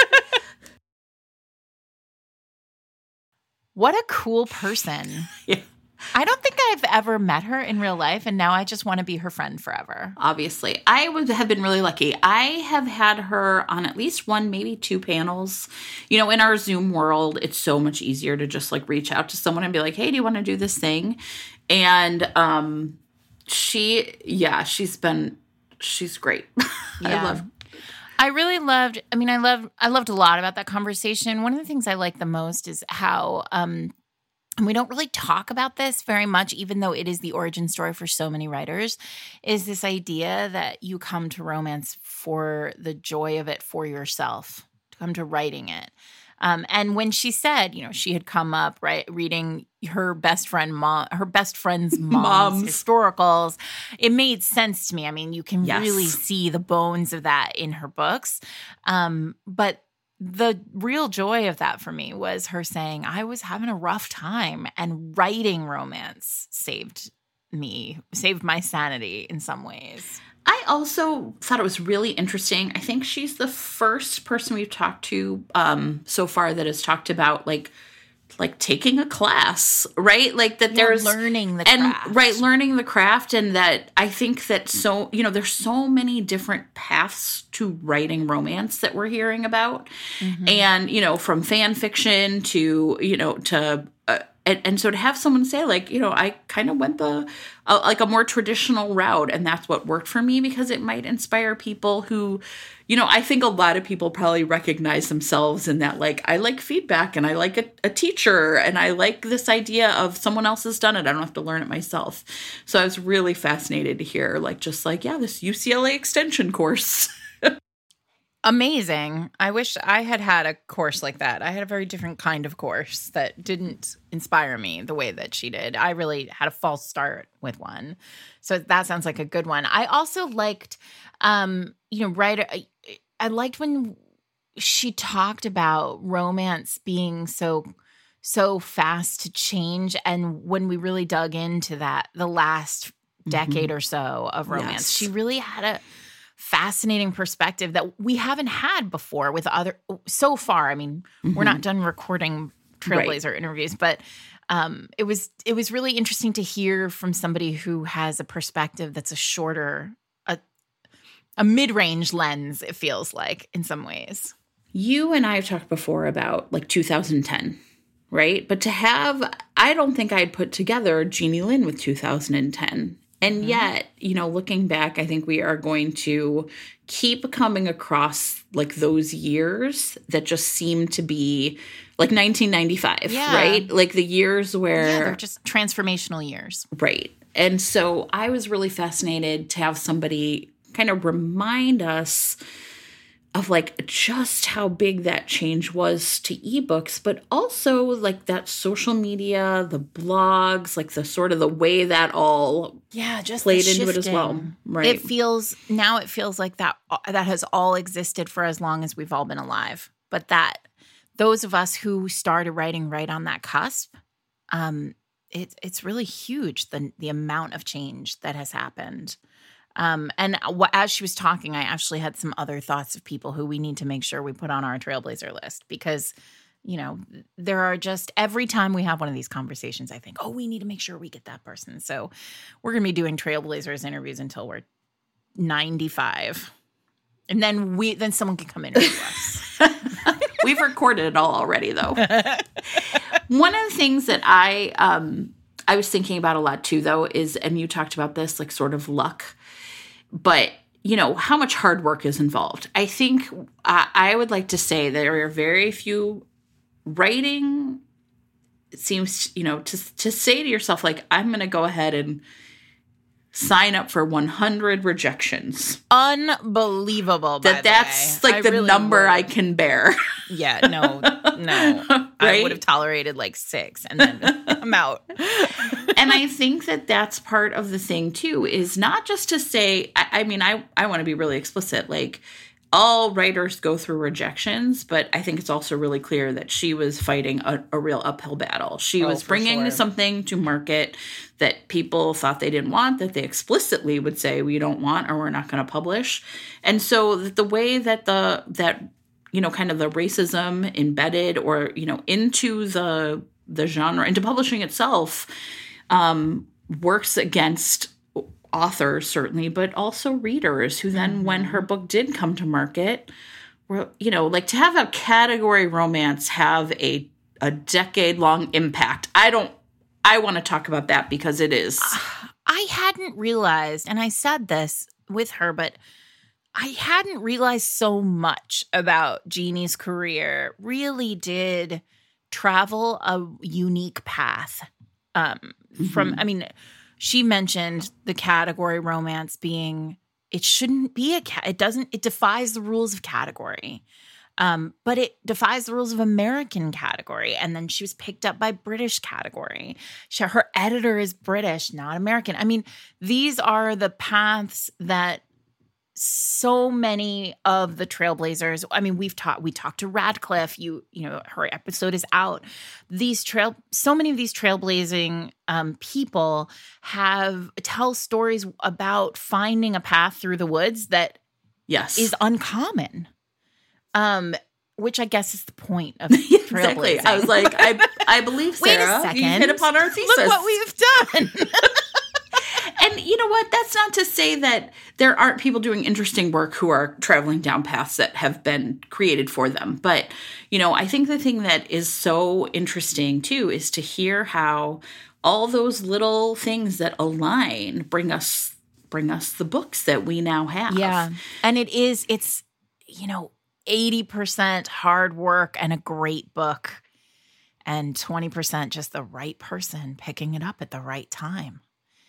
What a cool person. Yeah. I don't think I've ever met her in real life, and now I just want to be her friend forever. Obviously. I would have been really lucky. I have had her on at least one, maybe two panels. You know, in our Zoom world, it's so much easier to just like reach out to someone and be like, hey, do you want to do this thing? And um, she, yeah, she's been, she's great. I Yeah. love I really loved, I mean, I love, I loved a lot about that conversation. One of the things I like the most is how, um, and we don't really talk about this very much, even though it is the origin story for so many writers, is this idea that you come to romance for the joy of it for yourself, to come to writing it. Um, and when she said, you know, she had come up, right, reading her best friend mom, her best friend's mom's Moms. historicals, it made sense to me. I mean, you can Yes. really see the bones of that in her books. Um, but the real joy of that for me was her saying, I was having a rough time, and writing romance saved me, saved my sanity in some ways. I also thought it was really interesting. I think she's the first person we've talked to um, so far that has talked about like like taking a class, right? Like that Yeah, there's learning the and craft. right learning the craft, and that I think that so you know there's so many different paths to writing romance that we're hearing about, Mm-hmm. and you know from fan fiction to you know to. Uh, and, and so to have someone say like, you know, I kind of went the, uh, like a more traditional route, and that's what worked for me, because it might inspire people who, you know, I think a lot of people probably recognize themselves in that, like, I like feedback, and I like a, a teacher, and I like this idea of someone else has done it. I don't have to learn it myself. So I was really fascinated to hear like, just like, yeah, this U C L A extension course. Amazing. I wish I had had a course like that. I had a very different kind of course that didn't inspire me the way that she did. I really had a false start with one. So that sounds like a good one. I also liked, um, you know, right. I, I liked when she talked about romance being so, so fast to change. And when we really dug into that, the last decade or so of romance, Yes. she really had a fascinating perspective that we haven't had before with other so far. I mean, we're not done recording Trailblazer interviews, but um, it was it was really interesting to hear from somebody who has a perspective that's a shorter, a, a mid-range lens, it feels like, in some ways. You and I have talked before about like two thousand ten, right? But to have, I don't think I'd put together Jeannie Lin with two thousand ten. And yet, you know, looking back, I think we are going to keep coming across like those years that just seem to be like nineteen ninety-five, Yeah. right? Like the years where, Yeah, they're just transformational years. right. And so I was really fascinated to have somebody kind of remind us of like just how big that change was to ebooks, but also like that social media, the blogs, like the sort of the way that all Yeah, just played the into it as well. shifting. Right. It feels now it feels like that that has all existed for as long as we've all been alive. But that those of us who started writing right on that cusp, um, it's it's really huge the the amount of change that has happened. Um, and wh- as she was talking, I actually had some other thoughts of people who we need to make sure we put on our Trailblazer list, because, you know, there are just every time we have one of these conversations, I think, oh, we need to make sure we get that person. So we're going to be doing Trailblazers interviews until we're ninety-five. And then we then someone can come interview us. We've recorded it all already, though. One of the things that I um, I was thinking about a lot too, though, is, and you talked about this, like sort of luck, but you know how much hard work is involved. I think uh, I would like to say there are very few writing. It seems, you know, to to say to yourself like, I'm going to go ahead and sign up for one hundred rejections. Unbelievable. By that that's the way. like I the really number would. I can bear. Yeah, no, no. Right? I would have tolerated like six and then I'm out. And I think that that's part of the thing too, is not just to say, I, I mean, I, I want to be really explicit, like all writers go through rejections, but I think it's also really clear that she was fighting a, a real uphill battle. She oh, was bringing sure. something to market that people thought they didn't want, that they explicitly would say, we don't want, or we're not going to publish. And so the way that the, that, you know, kind of the racism embedded or, you know, into the, the genre, into publishing itself, um, works against authors certainly, but also readers who then, mm-hmm. when her book did come to market, were, you know, like to have a category romance have a a decade long impact. I don't, I want to talk about that because it is. I hadn't realized, and I said this with her, but I hadn't realized so much about Jeannie's career really did travel a unique path. Um, mm-hmm. From, I mean, she mentioned the category romance being, it shouldn't be a cat. It doesn't, it defies the rules of category. Um, but it defies the rules of American category. And then she was picked up by British category. She, her editor is British, not American. I mean, these are the paths that so many of the trailblazers, I mean, we've talked, we talked to Radcliffe, you, you know, her episode is out. These trail, so many of these trailblazing um, people have, tell stories about finding a path through the woods that yes. is uncommon. Um, which I guess is the point of trailblazing. Exactly. I was like, I, I believe Sarah, wait a second. You hit upon our thesis. Look what we've done. And you know what? That's not to say that there aren't people doing interesting work who are traveling down paths that have been created for them. But, you know, I think the thing that is so interesting, too, is to hear how all those little things that align bring us bring us the books that we now have. Yeah. And it is, it's, you know, eighty percent hard work and a great book and twenty percent just the right person picking it up at the right time.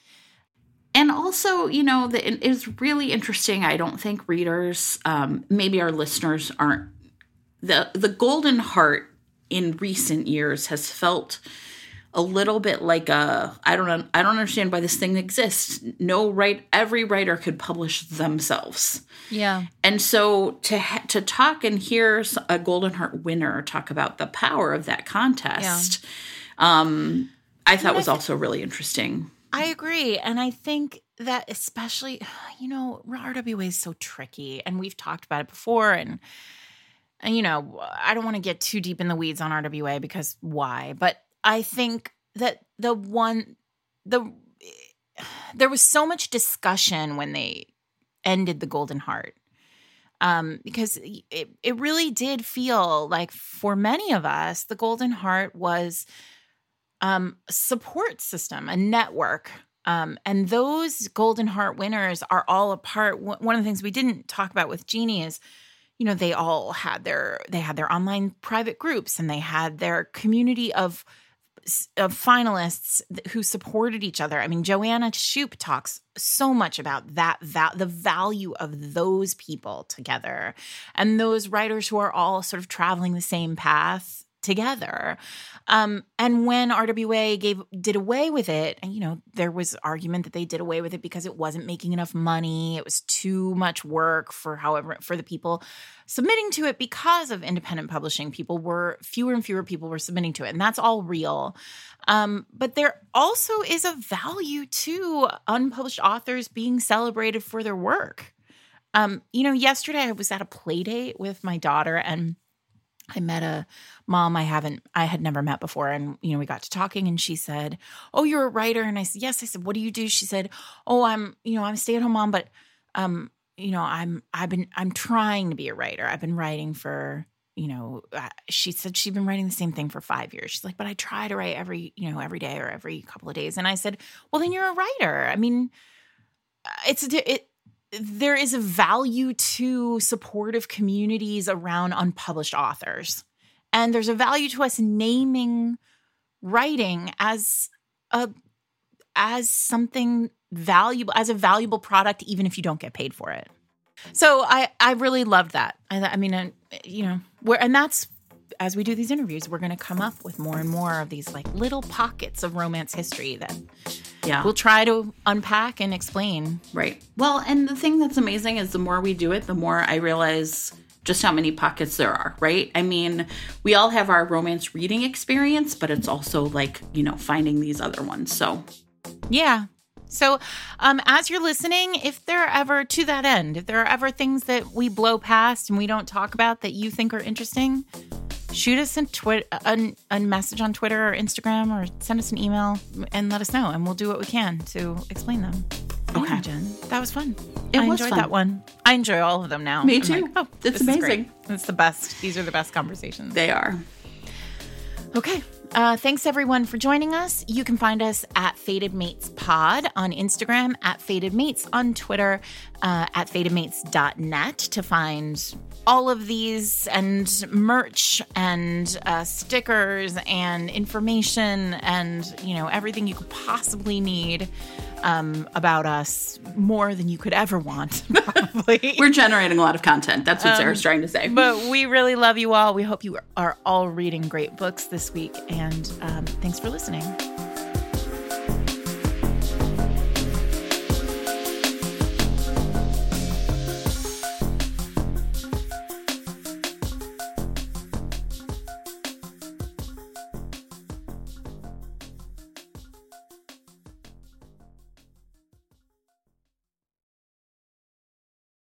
And also, you know, the, it is really interesting. I don't think readers, um, maybe our listeners aren't, the, the Golden Heart in recent years has felt a little bit like a, I don't I don't understand why this thing exists. No right, every writer could publish themselves. Yeah. And so to ha- to talk and hear a Golden Heart winner talk about the power of that contest, yeah. um, I thought was also really interesting. I agree. And I think that especially, you know, R W A is so tricky. And we've talked about it before. And, and you know, I don't want to get too deep in the weeds on R W A because why? But I think that the one, the there was so much discussion when they ended the Golden Heart. Um, because it, it really did feel like for many of us, the Golden Heart was Um, support system, a network. Um, and those Golden Heart winners are all a part. One of the things we didn't talk about with Jeannie is, you know, they all had their, they had their online private groups and they had their community of, of finalists who supported each other. I mean, Joanna Shoup talks so much about that, that the value of those people together and those writers who are all sort of traveling the same path together. Um, and when R W A gave did away with it, and you know, there was argument that they did away with it because it wasn't making enough money. It was too much work for however for the people submitting to it because of independent publishing. People were fewer and fewer people were submitting to it, and that's all real. Um, but there also is a value to unpublished authors being celebrated for their work. Um, you know, yesterday I was at a play date with my daughter and I met a mom I haven't, I had never met before. And, you know, we got to talking and she said, "Oh, you're a writer." And I said, "Yes." I said, "What do you do?" She said, "Oh, I'm, you know, I'm a stay-at-home mom, but, um, you know, I'm, I've been, I'm trying to be a writer. I've been writing for, you know," uh, she said she'd been writing the same thing for five years. She's like, "But I try to write every, you know, every day or every couple of days." And I said, "Well, then you're a writer." I mean, it's, it, there is a value to supportive communities around unpublished authors. And there's a value to us naming writing as a as something valuable as a valuable product, even if you don't get paid for it. So I, I really loved that. I, I mean, uh, you know, we're, and that's, as we do these interviews, we're going to come up with more and more of these like little pockets of romance history that yeah. we'll try to unpack and explain. Right. Well, and the thing that's amazing is the more we do it, the more I realize just how many pockets there are, right? I mean, we all have our romance reading experience, but it's also like, you know, finding these other ones. So, yeah. So um, as you're listening, if there are ever, to that end, if there are ever things that we blow past and we don't talk about that you think are interesting, shoot us a, twi- a, a message on Twitter or Instagram, or send us an email and let us know, and we'll do what we can to explain them. Okay. Yeah, Jen, that was fun. It I was enjoyed fun. that one. I enjoy all of them now. Me I'm too. Like, oh, it's this amazing. Is great. It's the best. These are the best conversations. They are. Okay. Uh, thanks, everyone, for joining us. You can find us at Fated Mates Pod on Instagram, at Fated Mates on Twitter, uh, at fated mates dot net to find all of these and merch and uh, stickers and information and, you know, everything you could possibly need um, about us, more than you could ever want, probably. We're generating a lot of content. That's what Um, Sarah's trying to say. But we really love you all. We hope you are all reading great books this week. And um, thanks for listening.